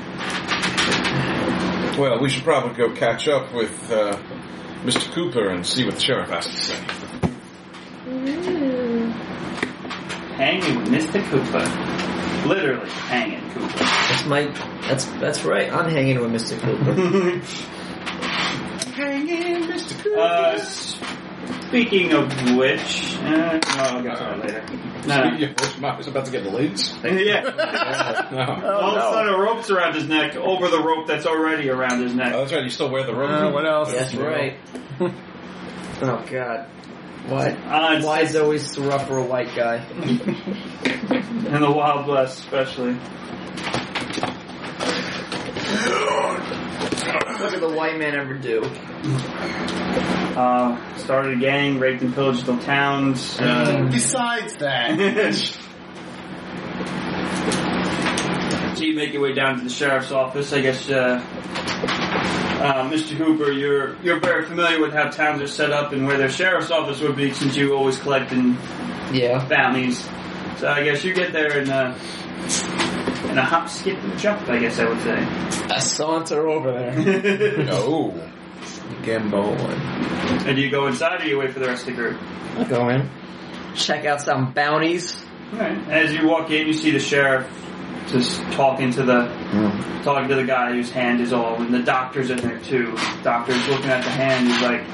Well, we should probably go catch up with uh, Mister Cooper and see what the sheriff has to say. Hanging with Mister Cooper. Literally hanging Cooper. That's my. That's that's right. I'm hanging with Mister Cooper. Hanging, Mister Cooper. Uh, speaking of which, uh, no, I'll get to that later. No, Speaking of which, Mark is about to get the leads. yeah. No. All of a sudden, a rope's around his neck over the rope that's already around his neck. Oh, that's right. You still wear the robe. Uh, what else? That's right. Oh God. Why? Uh, it's- Why is it always so rough for a white guy? In the Wild West, especially. What did the white man ever do? Uh, started a gang, raped and pillaged the towns. Uh, Besides that, so you make your way down to the sheriff's office. I guess, uh, uh, Mister Hooper, you're you're very familiar with how towns are set up and where their sheriff's office would be, since you always collecting Yeah. bounties. So I guess you get there in a in a hop, skip, and jump. I guess I would say. I saunter over there. No. Gambo. And do you go inside, or you wait for the rest of the group? I'll go in. Check out some bounties. Alright. As you walk in, you see the sheriff just talking to the talking to the guy whose hand is all, and the doctor's in there too. Doctor's looking at the hand. He's like,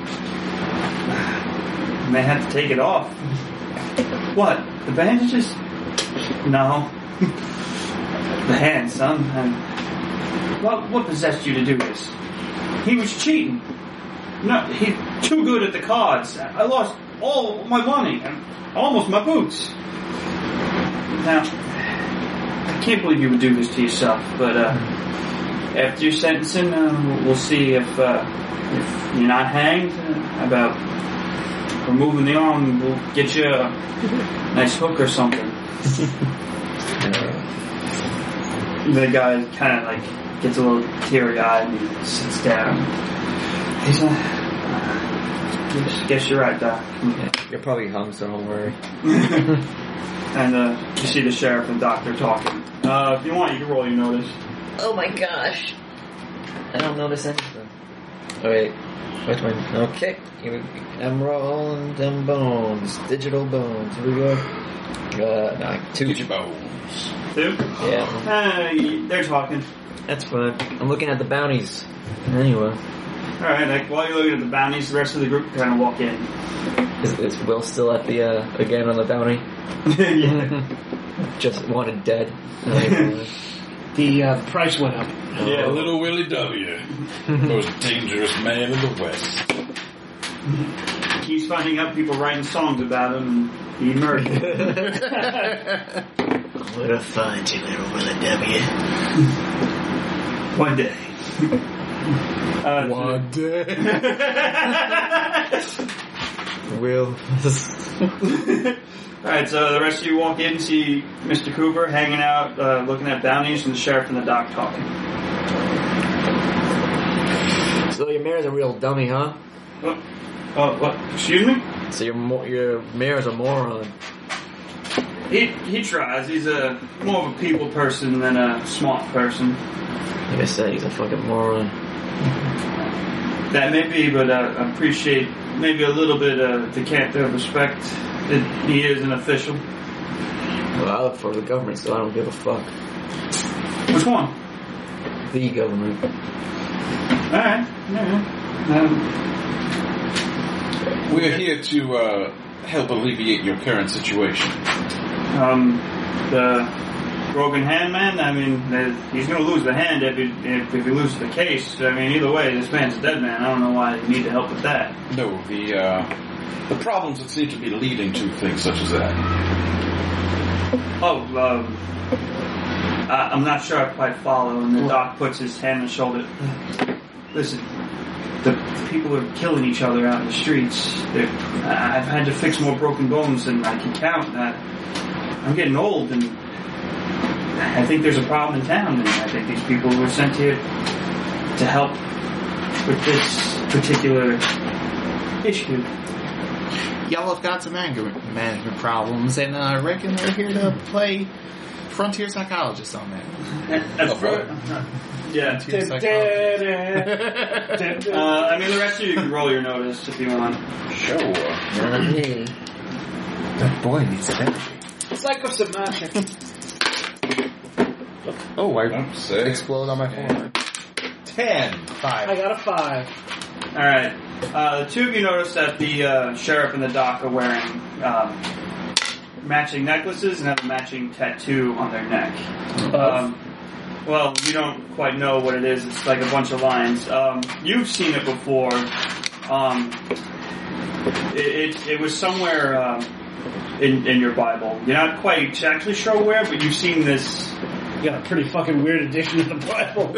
"You may have to take it off." What? The bandages? No. The hand, son. And what? What possessed you to do this? He was cheating. No, he's too good at the cards. I lost all my money and almost my boots. Now, I can't believe you would do this to yourself, but uh, after your sentencing, uh, we'll see if, uh, if you're not hanged, uh, about removing the arm. We'll get you a nice hook or something. The guy kind of like gets a little teary-eyed and he sits down. He's like, uh, guess you're right, Doc. You're probably hung, so don't worry. And uh, you see the sheriff and doctor talking. Uh, if you want, you can roll your notice. Oh my gosh. I don't notice anything. Oh wait. Wait, wait. Okay. Here we I'm rolling them bones. Digital bones. Here we go. Uh, no, two. Get your bones. Two? Yeah. Uh, they're talking. That's fine. I'm looking at the bounties. Anyway. Alright, like, while you're looking at the bounties, the rest of the group kind of walk in. Is, is Will still at the, uh, again on the bounty? Yeah. Just wanted dead. The uh, price went up. Yeah. Little Willie W. Most dangerous man in the West. Keeps finding out people writing songs about him and he murdered. I'm gonna find you, little Willie W. One day. Uh, One day. Will. Alright, so the rest of you walk in, see Mister Cooper hanging out, uh, looking at bounties, and the sheriff and the doc talking. So your mayor's a real dummy, huh? Oh, oh what? Excuse me? So your mo- your mayor's a moron. He he tries. He's a more of a people person than a smart person. Like I said, he's a fucking moron. That may be, but uh, I appreciate maybe a little bit of the character of respect that he is an official. Well, I look for the government, so I don't give a fuck. Which one? The government. Alright, alright. Um, We're here to uh, help alleviate your current situation. um, the broken hand man, I mean, the, he's going to lose the hand if he, if, if he loses the case. I mean, either way, this man's a dead man. I don't know why you need to help with that. No, the uh, the problems that seem to be leading to things such as that. Oh, um, I, I'm not sure I quite follow. And the doc puts his hand on his shoulder. Listen, the people are killing each other out in the streets. They're, I've had to fix more broken bones than I can count. I, I'm getting old, and I think there's a problem in town, and I think these people were sent here to help with this particular issue. Y'all have got some anger management problems, and uh, I reckon we're here to play frontier psychologist on that. That's Oh, right. Yeah. Frontier psychologist. Uh, I mean, the rest of you can roll your notice if you want. Sure. Okay. That boy needs therapy. Psychosomatic. Oh, I I'm six. explode on my forehead. Ten. I Five. got a five. All right. Uh, the two of you notice that the uh, sheriff and the doc are wearing um, matching necklaces and have a matching tattoo on their neck. Um, well, you don't quite know what it is. It's like a bunch of lines. Um, you've seen it before. Um, it, it, it was somewhere um, in, in your Bible. You're not quite actually sure where, but you've seen this. You got a pretty fucking weird edition of the Bible.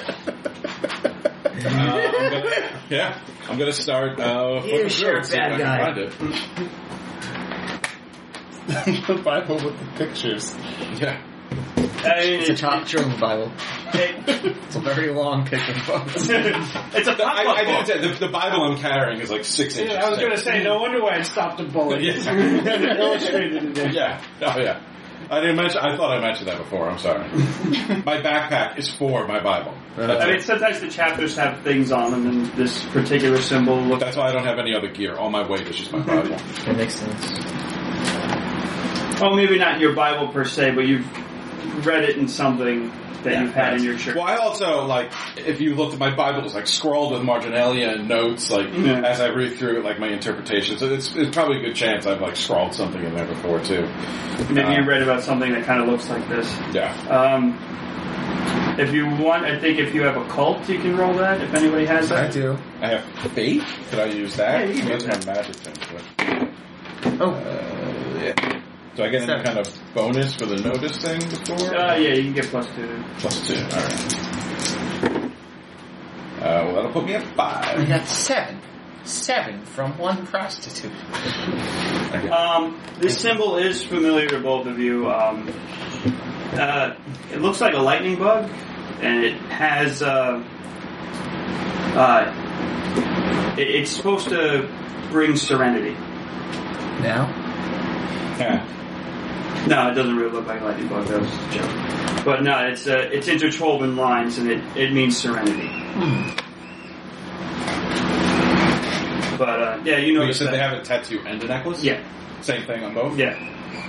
Uh, I'm gonna, yeah, I'm gonna start. Uh, You flipping sure through it, see if bad I guy. can find The Bible with the pictures. it. Yeah. I mean, It's a top German Bible. it- It's a very long picture, folks. it's a I, pop-up I book. didn't say, the, the Bible I'm carrying is like six inches. Yeah, I was thick. going to say, no wonder why I stopped a bullet. Yeah. Illustrated edition. Yeah. Oh yeah. I didn't mention. I thought I mentioned that before. I'm sorry. My backpack is for my Bible. That's, I mean, it. sometimes the chapters have things on them, and this particular symbol looks. That's why I don't have any other gear. All my weight is just my Bible. That makes sense. Well, maybe not your Bible per se, but you've read it in something that Yeah, you've had in that's- your church. Well, I also like if you looked at my Bible, it's like scrawled with marginalia and notes, like Yeah. as I read through it, like my interpretation. So it's, it's probably a good chance I've like scrawled something in there before too. Maybe uh, you read about something that kind of looks like this. Yeah. Um, if you want, I think if you have a cult, you can roll that. If anybody has I that. do. I have faith. Could I use that? Yeah, you can That's use my magic thing. But, Oh, uh, yeah. Do I get any Seven. kind of bonus for the notice thing before? Uh, yeah, you can get plus two. Plus two. All right. Uh, well, that'll put me at I five. got seven. Seven from one prostitute. Okay. Um, this symbol is familiar to both of you. Um, uh, it looks like a lightning bug, and it has. Uh, uh, it, it's supposed to bring serenity. Now? Yeah. No, it doesn't really look like a lightning bug. That was a joke. But no, it's uh, it's interwoven lines, and it, it means serenity. But uh, yeah, you You notice said that. they have a tattoo and a necklace? Yeah, Same thing on both? yeah.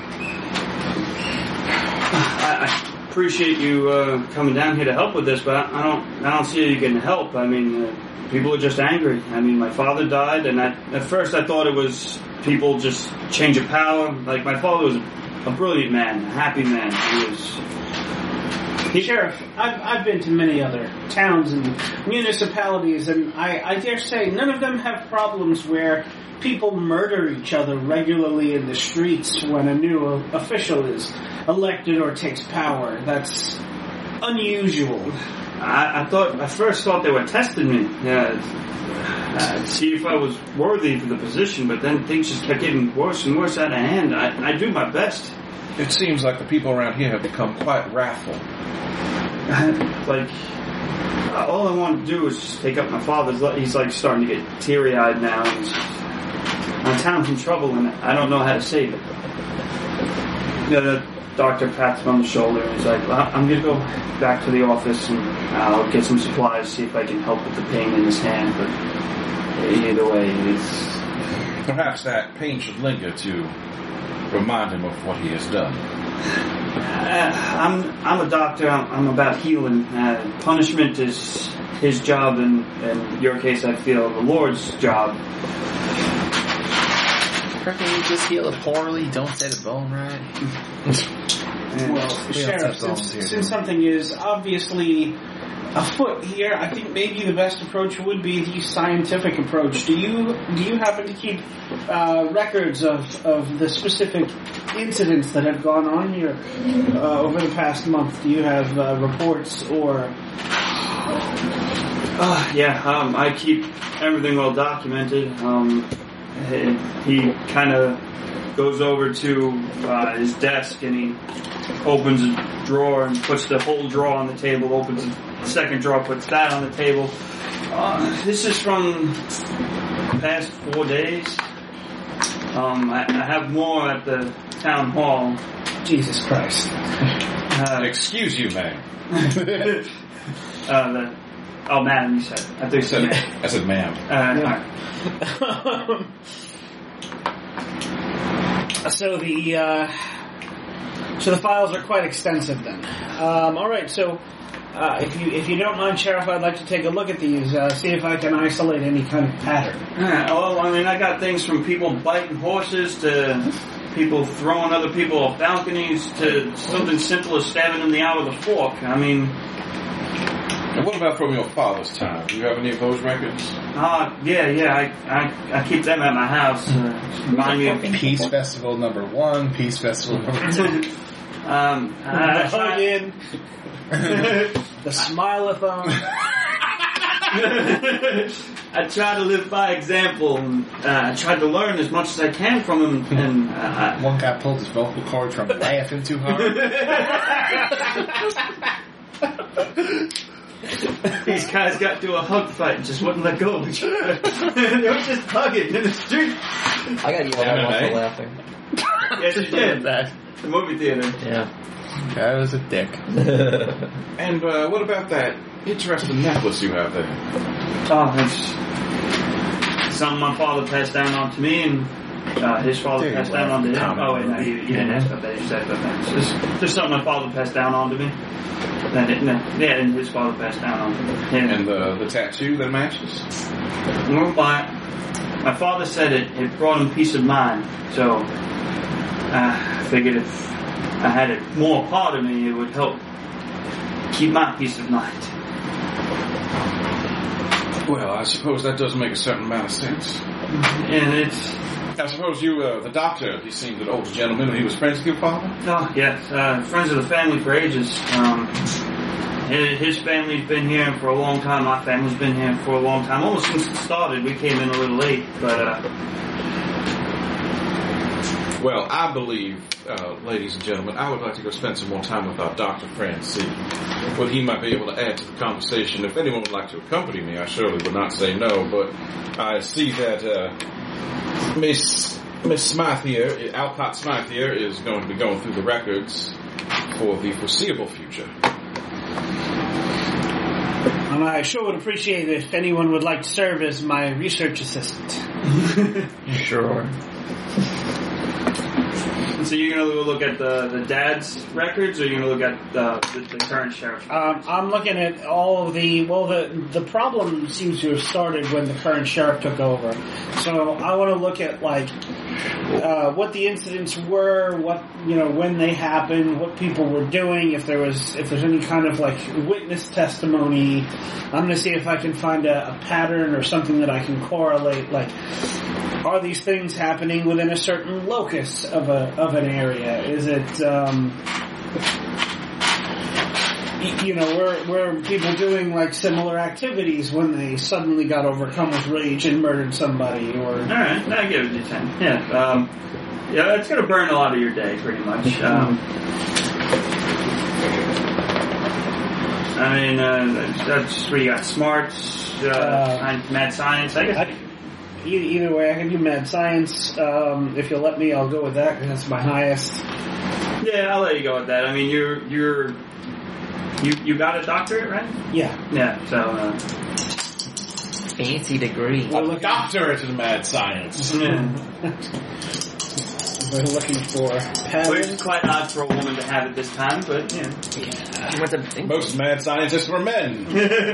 I, I appreciate you uh, coming down here to help with this, but I, I don't I don't see you getting help. I mean, uh, people are just angry. I mean, my father died, and I, at first I thought it was people just change of power. Like my father was a brilliant man, a happy man. He was. Sheriff, I've, I've been to many other towns and municipalities, and I, I dare say none of them have problems where people murder each other regularly in the streets when a new official is elected or takes power. That's unusual. I, I thought I first thought they were testing me. Yeah, uh, see if I was worthy for the position, but then things just kept getting worse and worse out of hand. I, I do my best. It seems like the people around here have become quite wrathful. Like, uh, all I want to do is just take up my father's life. He's like starting to get teary-eyed now. And he's, my town's in trouble, and I don't know how to save it. The doctor pats him on the shoulder, and he's like, well, I'm going to go back to the office, and I'll get some supplies, see if I can help with the pain in his hand. But either way, it's... Perhaps that pain should linger to remind him of what he has done. I'm I'm a doctor. I'm, I'm about healing. Uh, punishment is his job, and in your case, I feel the Lord's job. Reckon you just heal it poorly, don't set a bone right. Well, We Sheriff, don't have since, bones here, since do we? something is obviously afoot here, I think maybe the best approach would be the scientific approach. Do you do you happen to keep uh, records of, of the specific incidents that have gone on here uh, over the past month? Do you have uh, reports or... Uh, yeah, um, I keep everything well documented. Um, he, he kind of goes over to uh, his desk and he opens a drawer and puts the whole drawer on the table, opens the second drawer, puts that on the table. Uh, this is from the past four days. Um, I, I have more at the town hall. Jesus Christ. Uh, Excuse you, ma'am. uh, the, oh, man, you said. I think I you said, said. I said ma'am. Uh, So the uh, so the files are quite extensive then. Um, all right, so uh, if you if you don't mind, Sheriff, I'd like to take a look at these, uh, see if I can isolate any kind of pattern. Yeah, well, I mean, I got things from people biting horses to people throwing other people off balconies to something simple as stabbing in the eye with a fork. I mean, And what about from your father's time? Do you have any of those records? uh, yeah, yeah, I, I, I keep them at my house. Uh, remind me of... Peace Festival number one, Peace Festival number two. Um, The I, hug in, the smile-a-thon. I try to live by example. And, uh, I try to learn as much as I can from him. And uh, One guy pulled his vocal cord from laughing too hard. these guys got to a hug fight and just wouldn't let go of each other. They were just hugging in the street. I got you one once for laughing. Yes, you did. The movie theater. Yeah. That was a dick. And uh, what about that interesting necklace you have there? Oh, it's something my father passed down on to me, and uh, his father There you passed go. down on to him. Common Oh, wait, no, you, you didn't ask about that. You said about that. It's just, just something my father passed down on to me. That it, no, yeah, and his father passed down on to him. And the, the tattoo that matches? Well, my, my father said it, it brought him peace of mind, so uh, I figured if I had it more a part of me, it would help keep my peace of mind. Well, I suppose that does make a certain amount of sense. And it's... I suppose you, uh, the doctor, he seemed an old gentleman, and he was friends with your father? Oh, yes, uh, friends of the family for ages. Um, his, his family's been here for a long time. My family's been here for a long time. Almost since it started. We came in a little late, but, uh... Well, I believe, uh, ladies and gentlemen, I would like to go spend some more time with our doctor friend, see what he might be able to add to the conversation. If anyone would like to accompany me, I surely would not say no, but I see that, uh, Miss Miss Smythe here, Alcott Smythe here, is going to be going through the records for the foreseeable future. And I sure would appreciate it if anyone would like to serve as my research assistant. Sure. So you're going to look at the, the dad's records, or you're going to look at uh, the, the current sheriff's records? Um, I'm looking at all of the, well, the the problem seems to have started when the current sheriff took over. So I want to look at, like, uh, what the incidents were, what, you know, when they happened, what people were doing, if there was, if there's any kind of, like, witness testimony. I'm going to see if I can find a, a pattern or something that I can correlate, like, are these things happening within a certain locus of a of an area? Is it, um, y- you know, were were people doing like similar activities when they suddenly got overcome with rage and murdered somebody? Or All right, I get what you're saying. Yeah, um, yeah, it's going to burn a lot of your day, pretty much. Um, I mean, uh, that's where you got smarts, uh, Uh, science, mad science. I guess. I, e- either way, I can do mad science. Um, if you'll let me, I'll go with that because that's my highest. Yeah, I'll let you go with that. I mean, you're you're you you got a doctorate, right? Yeah. Yeah. So. Uh, Fancy degree. We're A looking- doctorate in mad science. yeah. We're looking for Which patterns. is quite odd for a woman to have at this time, but yeah. You want them to think? Most mad scientists were men.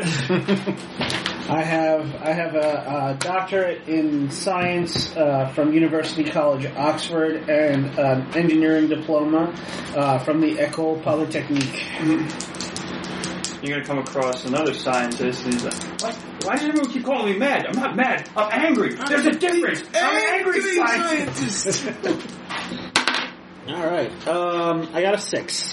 I have I have a, a doctorate in science uh, from University College Oxford and an engineering diploma uh, from the École Polytechnique. You're gonna come across another scientist and he's like, what? Why does everyone keep calling me mad? I'm not mad. I'm angry. There's a difference. I'm an angry scientist. All right, um, I got a six.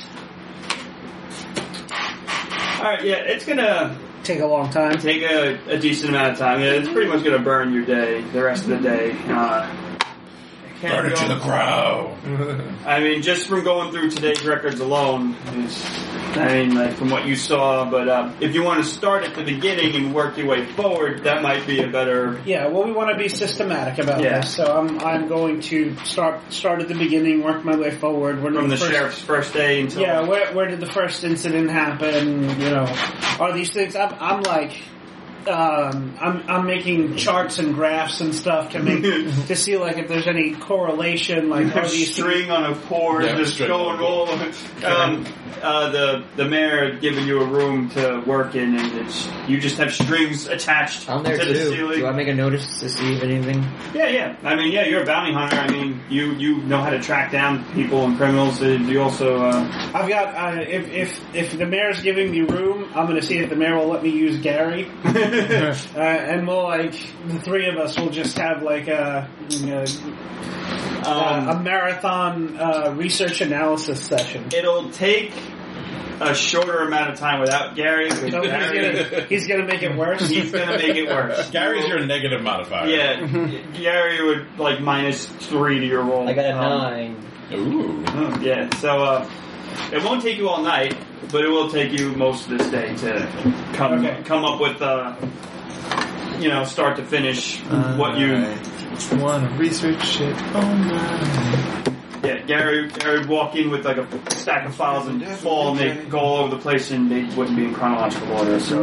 Alright, yeah, it's gonna Take a long time. take a, a decent amount of time. Yeah, it's pretty much gonna burn your day, the rest of the day. Uh, can't Burn it go- to the ground. I mean, just from going through today's records alone, it's, I mean, like from what you saw, but uh, if you want to start at the beginning and work your way forward, that might be a better... Yeah, well, we want to be systematic about Yeah. this, so I'm I'm going to start start at the beginning, work my way forward. Where did From the first, sheriff's first day until... Yeah, where where did the first incident happen? You know, are these things? I'm I'm like. Um, I'm I'm making charts and graphs and stuff to make to see like if there's any correlation. Like are There's these string on a cord, Yeah, just string going on a all cord. over. Um, uh, the the mayor had given you a room to work in, and it's you just have strings attached I'm there to the too. ceiling. Do I make a notice to see if anything? Yeah, yeah. I mean, yeah, you're a bounty hunter. I mean, you you know how to track down people and criminals. Uh, You also. Uh, I've got uh, if if if the mayor's giving me room, I'm going to see if the mayor will let me use Gary, uh, and we'll like the three of us will just have like a you know, um, a marathon uh, research analysis session. it'll take a shorter amount of time without Gary. Because So he's Gary, gonna he's gonna make it worse. he's gonna make it worse. Gary's your negative modifier. Yeah, Gary would like minus three to your roll. I got a Um, nine. Ooh. Oh, yeah, so uh, it won't take you all night, but it will take you most of this day to come Okay. come up with, uh, you know, start to finish what you. want to research it all night. Yeah, Gary Gary would walk in with like a stack of files and fall, and they go all over the place, and they wouldn't be in chronological order. So,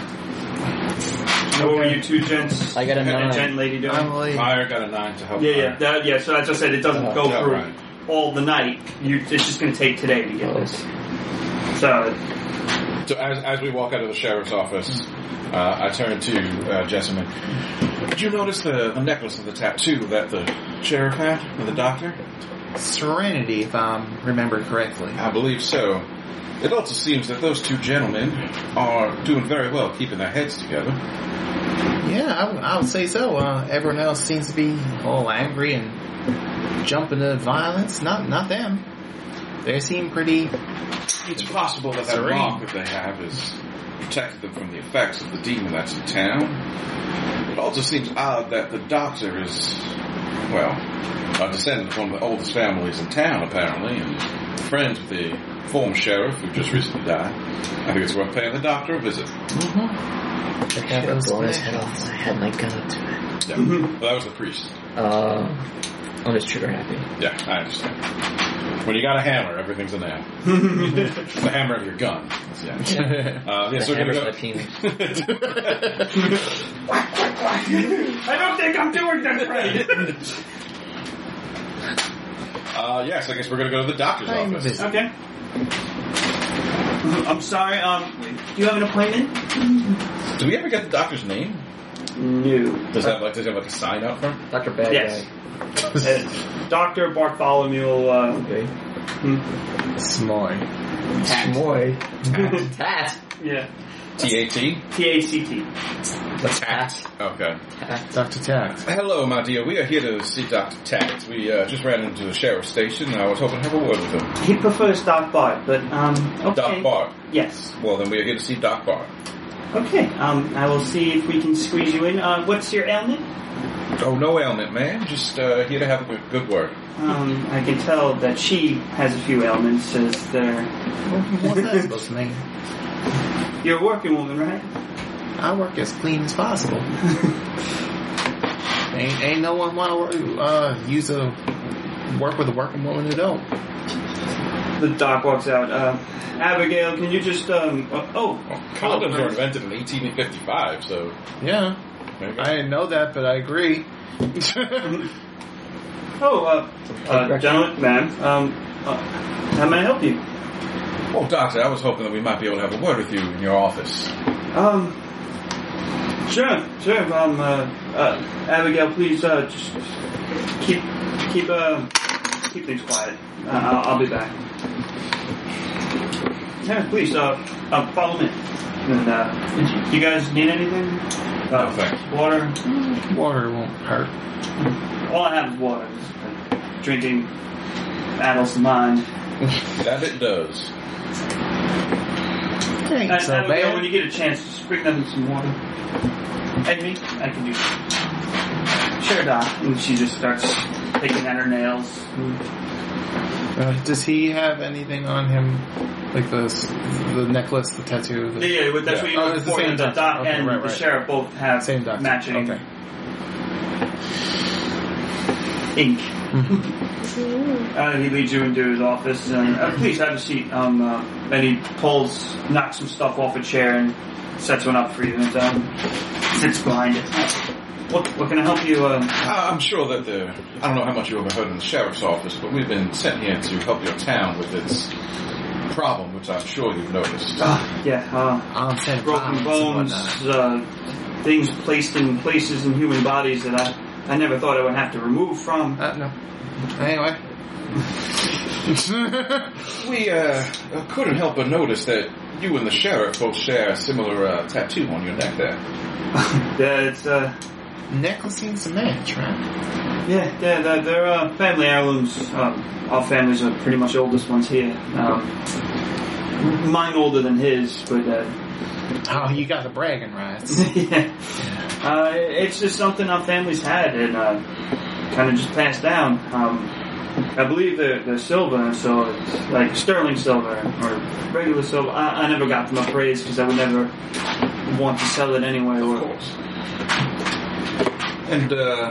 so what were you two gents? I got a and nine. gent lady doing? I'm like, Fire got a nine to help. Yeah, Fire. yeah, that, yeah. So as I said, it doesn't Oh, go yeah, through right. all the night. You, it's just going to take today to get this. So. So as as we walk out of the sheriff's office, uh, I turn to uh, Jessamine. Did you notice the, the necklace and the tattoo that the sheriff had and the doctor? Serenity, if I remember correctly. I believe so. It also seems that those two gentlemen are doing very well keeping their heads together. Yeah, I, would- I would say so. Uh, everyone else seems to be all angry and jumping to violence. Not not them. They seem pretty... It's possible that that Serene. mark that they have has protected them from the effects of the demon that's in town. It also seems odd that the doctor is, well, a descendant of one of the oldest families in town, apparently, and friends with the former sheriff who just recently died. I think it's worth paying the doctor a visit. I got a blown his head off my head and I got up to it. Yeah. Well, that was the priest. Uh, I'm just trigger happy. Yeah, I understand. When you got a hammer, everything's a nail. The hammer of your gun. Yeah. Uh, yeah, The so we're hammer's gonna my go. penis. I don't think I'm doing that right. Uh, yes, I guess we're gonna go to the doctor's I'm office. busy. Okay. I'm sorry, um, do you have an appointment? Did we ever get the doctor's name? No. Does that like does he have like a sign up for? Doctor Bad Yes. Guy. Uh, Doctor Bartholomew, uh, Okay. hmm, Smart. Schmoy. Tat. yeah, T A T? T A C T. What's Tat? Okay. Tat. Doctor Tact. Hello, my dear. We are here to see Doctor Tact. We uh, just ran into the sheriff's station, and I was hoping to have a word with him. He prefers Doc Bart, but, um, okay. Doc Bart. Yes. Well, then we are here to see Doc Bart. Okay, um, I will see if we can squeeze you in. Uh, what's your ailment? Oh, no ailment, man. Just uh, here to have a good, good word. Um, I can tell that she has a few ailments, as they're... What's that supposed to mean? You're a working woman, right? I work as clean as possible. ain't, ain't no one want to uh, use a work with a working woman who don't. The doc walks out. Uh, Abigail, can you just, um, uh, oh. Well, condoms were invented in eighteen fifty-five, so Yeah, there you go. I didn't know that, but I agree. Oh, uh, uh, gentlemen, ma'am, um, uh, how may I help you? Oh, Doctor, I was hoping that we might be able to have a word with you in your office. Um, sure, sure, um, uh, uh, Abigail, please, uh, just keep, keep, uh, keep things quiet. Uh, I'll, I'll be back. Yeah, please, uh, uh follow me. And, uh, you guys need anything? Uh, No, thanks. Water? Water won't hurt. All I have is water. Just, uh, drinking addles the mind. That it does. Ain't Uh, so Abigail, bad. when you get a chance, just bring them some water. And me, I can do that. Sure, Doc. And she just starts picking at her nails. Uh, does he have anything on him? Like the the necklace, the tattoo? The... Yeah, yeah, that's Yeah. what you Oh, know it's the before. same The doctor. Doc Okay, and right, the right. sheriff both have Same doctor. matching Okay. ink. Uh, he leads you into his office. And, uh, please have a seat. Um, uh, and he pulls, knocks some stuff off a chair and sets one up for you. And um, sits behind it. What, what can I help you? Uh, Uh, I'm sure that the, I don't know how much you overheard in the sheriff's office, but we've been sent here to help your town with its problem, which I'm sure you've noticed. uh, yeah, uh, On Santa broken Claus and bones, whatnot. uh, things placed in places in human bodies that I, I never thought I would have to remove from. Uh, no. Anyway. We uh, couldn't help but notice that you and the sheriff both share a similar uh, tattoo on your neck there. Yeah, it's, uh, Necklace seems to match, right? yeah, yeah, they're, they're uh, family heirlooms. Um, our families are pretty much oldest ones here. Um, mine older than his, but, uh, Oh, you got the bragging rights. yeah. Uh, it's just something our families had and, uh, kind of just passed down. Um, I believe they're, they're silver, so it's like sterling silver or regular silver. I, I never got them appraised because I would never want to sell it anyway. Of Or, course. And uh,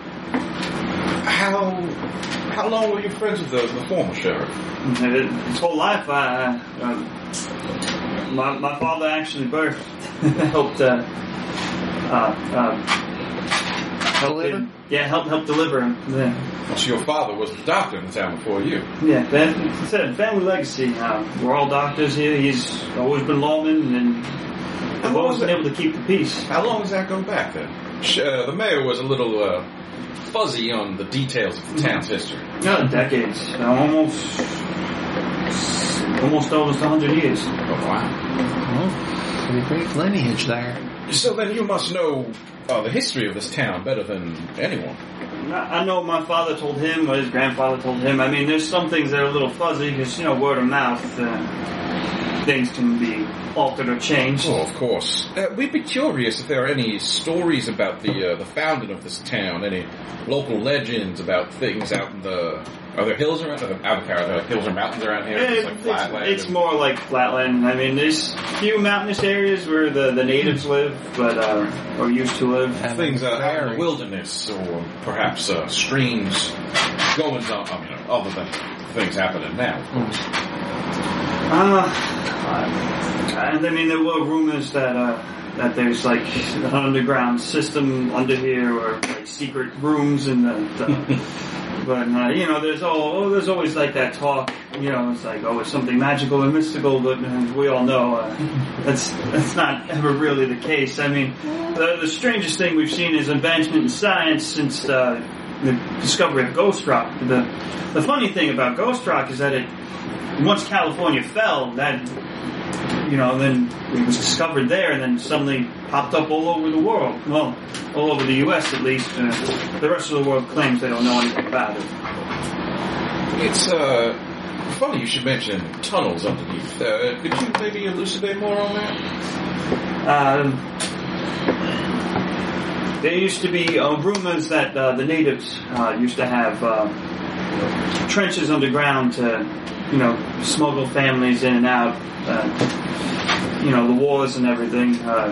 how how long were you friends with the, the former sheriff? his whole life, I, uh, my, my father actually birthed, helped, uh, uh, uh, helped Deliver? him- yeah, helped help deliver him. Yeah. So your father was the doctor in the town before you. Yeah, that like I said, family legacy. Uh, we're all doctors here. He's always been lawman, and I've long always is been that? able to keep the peace. How long does that go back then? Sh- Uh, the mayor was a little uh, fuzzy on the details of the town's history. No, decades. Uh, almost, almost almost a hundred years. Oh, wow. Oh, pretty great lineage there. So then you must know uh, the history of this town better than anyone. I I know my father told him, or his grandfather told him. I mean, there's some things that are a little fuzzy because, you know, word of mouth, uh, things can be altered or changed. Oh, of course. Uh, we'd be curious if there are any stories about the uh, the founding of this town, any local legends about things out in the... Are there hills around? Are there, are there hills or mountains around here? Yeah, It's like it's, flatland. it's and- more like flatland. I mean, there's few mountainous areas where the, the natives live, but uh, or used to live. Things uh, out in the wilderness, or perhaps uh, streams, goings on, I mean, other than things happening now, of course. Uh, and I mean, there were rumors that uh, that there's like an underground system under here, or like secret rooms in the. the but uh, you know, there's all oh, there's always like that talk. You know, it's like oh, it's something magical and mystical, but uh, we all know uh, that's that's not ever really the case. I mean, the, the strangest thing we've seen is advancement in science since uh, the discovery of ghost rock. The the funny thing about ghost rock is that it once California fell, that you know, then it was discovered there, and then suddenly popped up all over the world. Well, all over the U S at least. Uh, the rest of the world claims they don't know anything about it. It's uh, funny you should mention tunnels underneath. Uh, could you maybe elucidate more on that? Um, there used to be uh, rumors that uh, the natives uh, used to have uh, trenches underground to, you know, smuggle families in and out. Uh, you know, the wars and everything. Uh,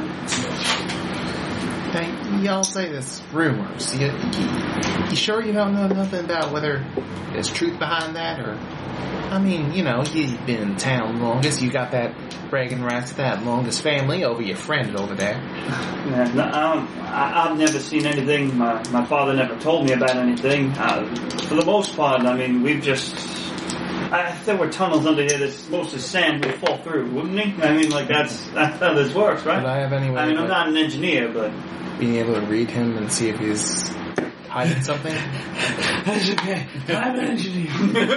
Hey, y'all say this rumors. You, you sure you don't know nothing about whether there's truth behind that, or I mean, you know, you've been in town longest. You got that bragging rights to that longest family over your friend over there. Yeah, no, um, I, I've never seen anything. My, my father never told me about anything. Uh, for the most part, I mean, we've just... I, if there were tunnels under here that's mostly sand, we'd fall through, wouldn't he? I mean, like, that's, that's how this works, right? Would I have any way I mean, I'm of not an engineer, but... being able to read him and see if he's hiding something? That's okay. I'm an engineer.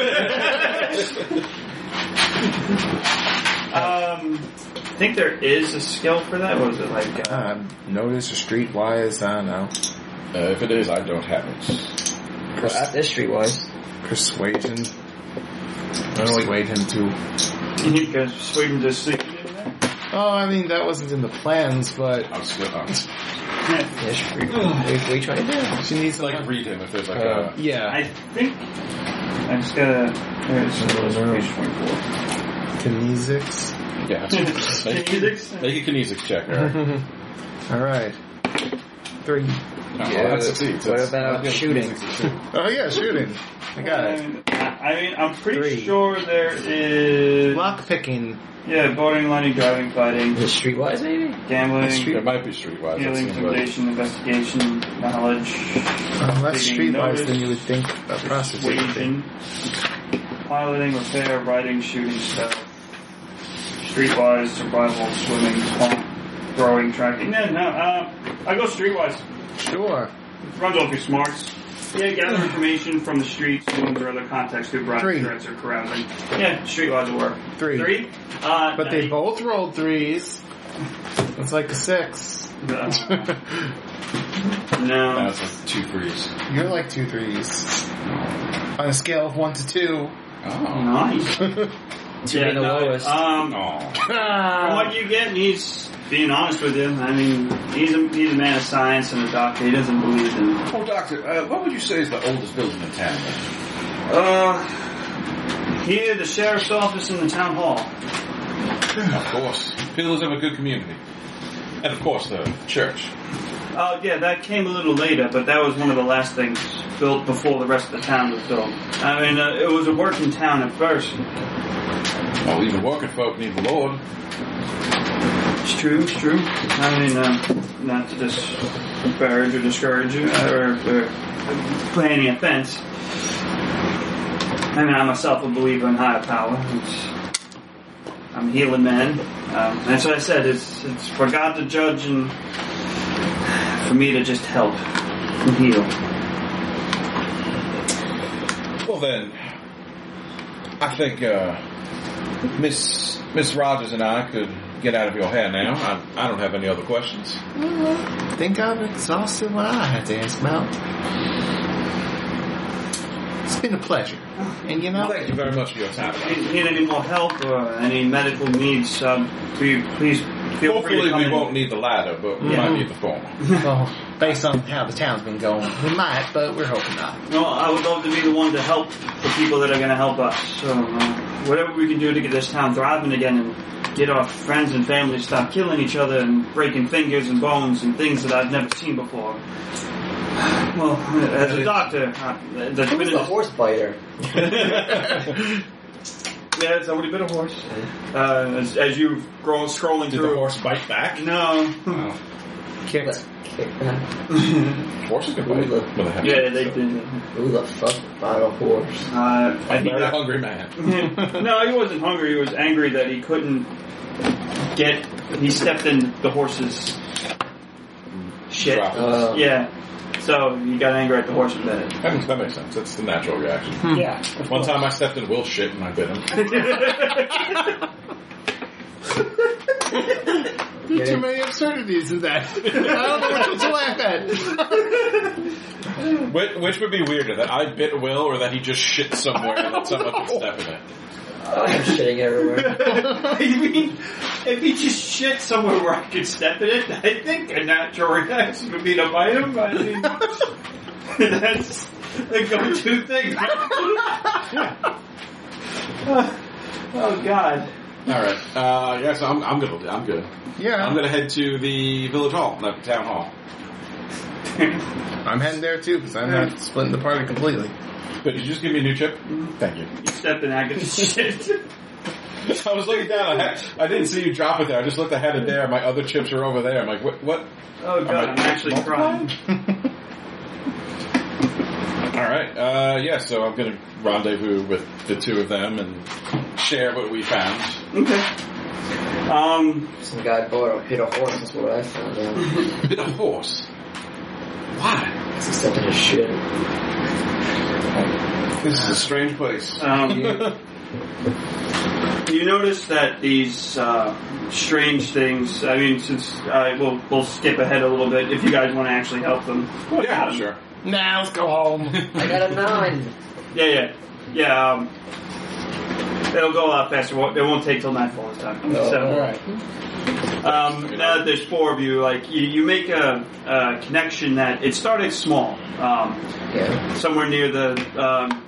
um, I think there is a skill for that. What was it, like... Uh, Uh, notice or streetwise, I don't know. Uh, if it is, I don't have it. Well, at this streetwise. Persuasion. I don't persuade him to... you guys persuade him to sleep in there? Oh, I mean, that wasn't in the plans, but... I'm still on. Yeah, street. What are you trying to do? She needs to, Like, read him if there's like Uh, a... yeah. I think... I just gotta... There's page twenty-four. Kinesics. Yeah. Make, Kinesics? make a kinesics check, Eric. Alright. Three. No, Yeah, well, that succeeds. what That's- about that's shooting? kinesics too. Oh, yeah, shooting. I got it. Um, I mean, I'm pretty Three. sure there is... Lock picking. Yeah, boarding, lining, driving, fighting, Is it streetwise, maybe? gambling, It might be streetwise. that healing, seems right. intimidation, investigation, knowledge, Unless taking streetwise, notice, then you would think a prostitute. persuasion, piloting, repair, riding, shooting, stealth, streetwise, survival, swimming, pump, throwing, tracking. No, no, uh, I go streetwise. Sure. Runs off your smarts. Yeah, gather information from the streets, saloons, or other contexts through broad Three. threats or carousing. Yeah, streetwise will work. Three. Three? Uh, But they no, both rolled threes. It's like a six. No. No, no. it's like two threes. You're like two threes. On a scale of one to two. Oh. Nice. Two Yeah, being the no, lowest. Um, Oh. from what you get, he's being honest with you. I mean, he's a, he's a man of science and a doctor. He doesn't believe in... Oh, Doctor, uh, what would you say is the oldest building in town? Uh, here, the sheriff's office and the town hall. Of course. Pillars of a good community. And of course, the church. Oh, yeah, that came a little later, but that was one of the last things built before the rest of the town was built. I mean, uh, it was a working town at first. Well, even working folk need the Lord. It's true, it's true. I mean, uh, not to disparage or discourage you, or, or play any offense. I mean, I myself a believer in higher power. It's, I'm a healing man. Um, that's what I said. It's, it's for God to judge and for me to just help and heal. Well then, I think uh, Miss Miss Rogers and I could get out of your hair now. I, I don't have any other questions. I think I've exhausted what I had to ask about. It's been a pleasure. And you know, Thank you very much for your time. If you need any more help or any medical needs, um, please, please feel free Hopefully to come we in. won't need the latter, but we Yeah. might need the former. well, based on how the town's been going, we might, but we're hoping not. No, I would love to be the one to help the people that are going to help us. So, uh, whatever we can do to get this town thriving again and get our friends and family to stop killing each other and breaking fingers and bones and things that I've never seen before. Well, as a doctor, uh, that's Who's been the a, horse biter? yeah, somebody bit a horse. Uh, as, as you grow scrolling Did through. the horse bite back? No. Oh. Kicked. Kick that. Horses can bite with a heavy. Yeah, they did. Who the fuck bought a horse? Uh, I A think very that- hungry man. no, he wasn't hungry. He was angry that he couldn't get. He stepped in the horse's shit. Drop it. Uh, Yeah. So he got angry at the horse and bit it. That makes, that makes sense. That's the natural reaction. Yeah. One time I stepped in Will's shit and I bit him. There are too many absurdities in that. I don't know which one to laugh at. Which, which would be weirder, that I bit Will or that he just shit somewhere and that someone could step in it? I'm shitting everywhere. I mean, if he just shit somewhere where I could step in it, I think a natural reaction would be to bite him. I mean, that's the go-to thing. Oh God. All right. Uh, yeah, so I'm, I'm good. I'm good. Yeah. I'm going to head to the village hall, not the town hall. I'm heading there too, because I'm not splitting the party completely. But did you just give me a new chip? Thank you. You stepped in Agatha's shit. I was looking down. I, had, I didn't see you drop it there. I just looked ahead of there. My other chips are over there. I'm like, what? What? Oh god, Am I'm I actually crying. All right. Uh, yeah. So I'm going to rendezvous with the two of them and share what we found. Okay. Um, Some guy bought a hit a horse. That's what I found out. Bit of horse. Why? It's stuff in his shit. This is a strange place. um, you notice that these uh, strange things. I mean, since uh, we'll we'll skip ahead a little bit if you guys want to actually help them. Well, yeah, Um, sure. Now let's go home. I got a nine. Yeah, yeah, yeah. Um, it'll go a lot faster. It won't, it won't take till nightfall this time. Oh, so, Alright. um, now that there's four of you, like you, you make a, a connection that it started small, um, Yeah. somewhere near the, um,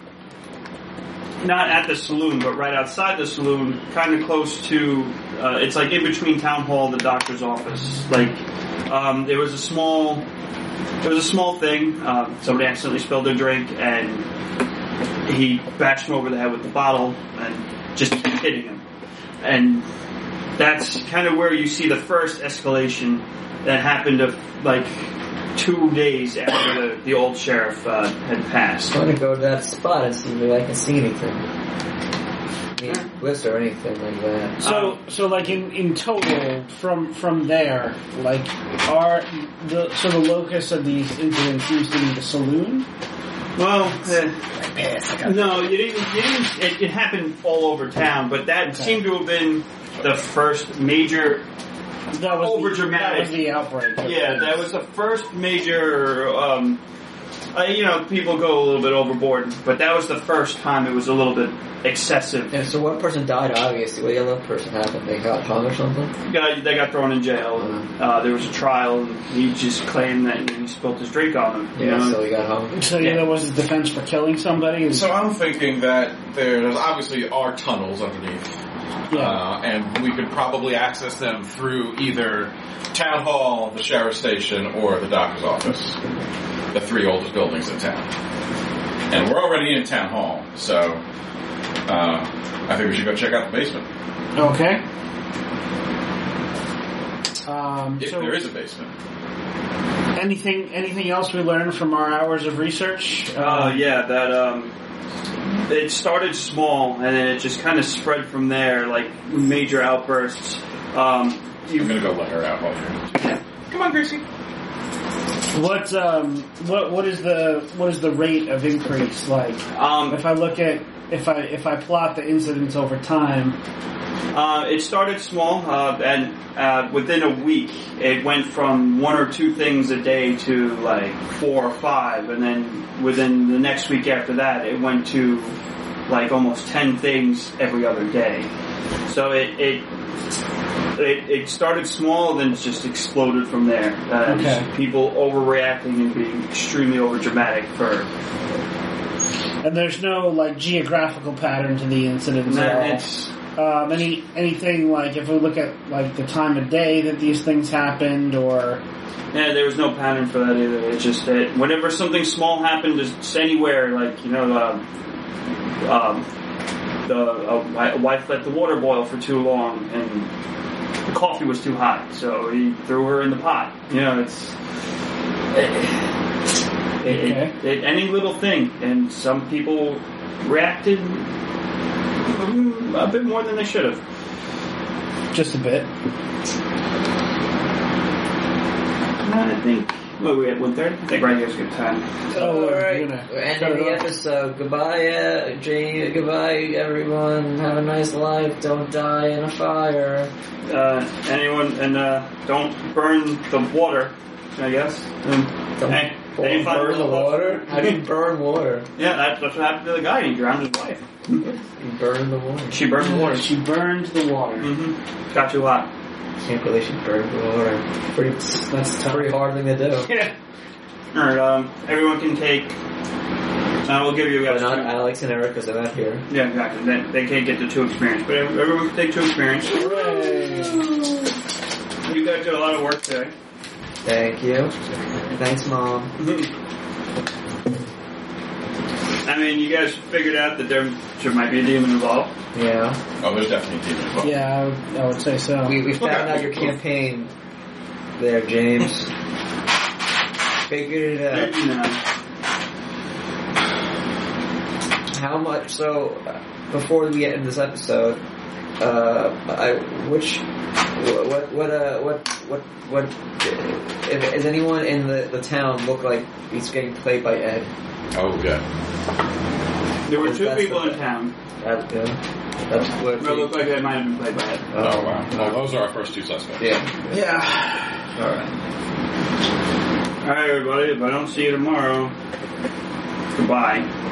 not at the saloon, but right outside the saloon, kind of close to. Uh, it's like in between town hall and the doctor's office. Like um, there was a small, there was a small thing. Um, somebody accidentally spilled their drink and. He bashed him over the head with the bottle and just kept hitting him. And that's kind of where you see the first escalation that happened of like two days after the, the old sheriff uh, had passed. I'm gonna go to that spot and see if I can see anything. Any bliss or anything like that. So, so like in, in total, from from there, like are the so the locus of these incidents seems to be the saloon. Well, uh, no, you didn't. You didn't it, it happened all over town, but that Okay. seemed to have been the first major. That was Over the, dramatic. That was the outbreak. Yeah, that was the first major. Um, uh, you know, people go a little bit overboard, but that was the first time it was a little bit excessive. Yeah, so one person died, obviously. What the other person happened? They got hung or something? Got, they got thrown in jail. Uh-huh. Uh, there was a trial, and he just claimed that he spilled his drink on him. You Yeah, know? so he got hung. So yeah, that was his defense for killing somebody. So I'm thinking that there's obviously are tunnels underneath. Yeah. Uh, and we could probably access them through either town hall, the sheriff's station, or the doctor's office. The three oldest buildings in town. And we're already in town hall, so uh, I think we should go check out the basement. Okay. Um, If so there is a basement. anything anything else we learned from our hours of research? Uh, yeah, that um, it started small, and then it just kind of spread from there, like major outbursts. Um, you, I'm gonna go let her out while you're. Come on, Gracie. What um what what is the what is the rate of increase like? um, If I look at if I if I plot the incidents over time, Uh, it started small, uh, and uh, within a week, it went from one or two things a day to like four or five, and then within the next week after that, it went to like almost ten things every other day. So it it it, it started small, then just exploded from there. Uh, Okay. just people overreacting and being extremely overdramatic for. and there's no like geographical pattern to the incidents at all. It's Um, any anything like if we look at like the time of day that these things happened, or Yeah, there was no pattern for that either. It's just that whenever something small happened, just anywhere, like, you know, um, um, the a, a wife let the water boil for too long, and the coffee was too hot, so he threw her in the pot. You know, it's it, it, Okay. it, it, any little thing, and some people reacted a bit more than they should have. just a bit. I think. Well, we at one thirty. I think right here's a good time. Oh, we're Alright, gonna we're cut ending it the off. episode. Goodbye, uh, Jane. Goodbye, everyone. Have a nice life. Don't die in a fire. Uh, anyone, and uh, don't burn the water, I guess. Um, Don't hey, burn, any fun burn the little- water? How do you burn water? Yeah, that, that's what happened to the guy. He drowned his wife. You burn the water. She burned the water. She burned the water. Mm-hmm. Got too hot. Can't believe she burned the water. Pretty, that's a pretty hard thing to do. Yeah. All right. Um, everyone can take. Uh, we'll give you But guys. not two. Alex and Eric because they're not here. Yeah, exactly. They, they can't get the two experience, but everyone can take two experience. Hooray. You guys did a lot of work today. Thank you. Thanks, Mom. I mean, you guys figured out that there should, might be a demon involved. Yeah. Oh, there's definitely a demon involved. Yeah, I would, I would say so. We, we found out your campaign there, James. Figured it out. Maybe not. How much? So, uh, before we get into this episode, uh, I which what what uh what what what if, is anyone in the, the town look like he's getting played by Ed? Oh, good. There were Well, two that's people the- in town. That, yeah, that's what. It looked like they might have been played by Ed. Oh, wow. Well, those are our first two suspects. Yeah. Yeah. All right. Alright, everybody. If I don't see you tomorrow, goodbye.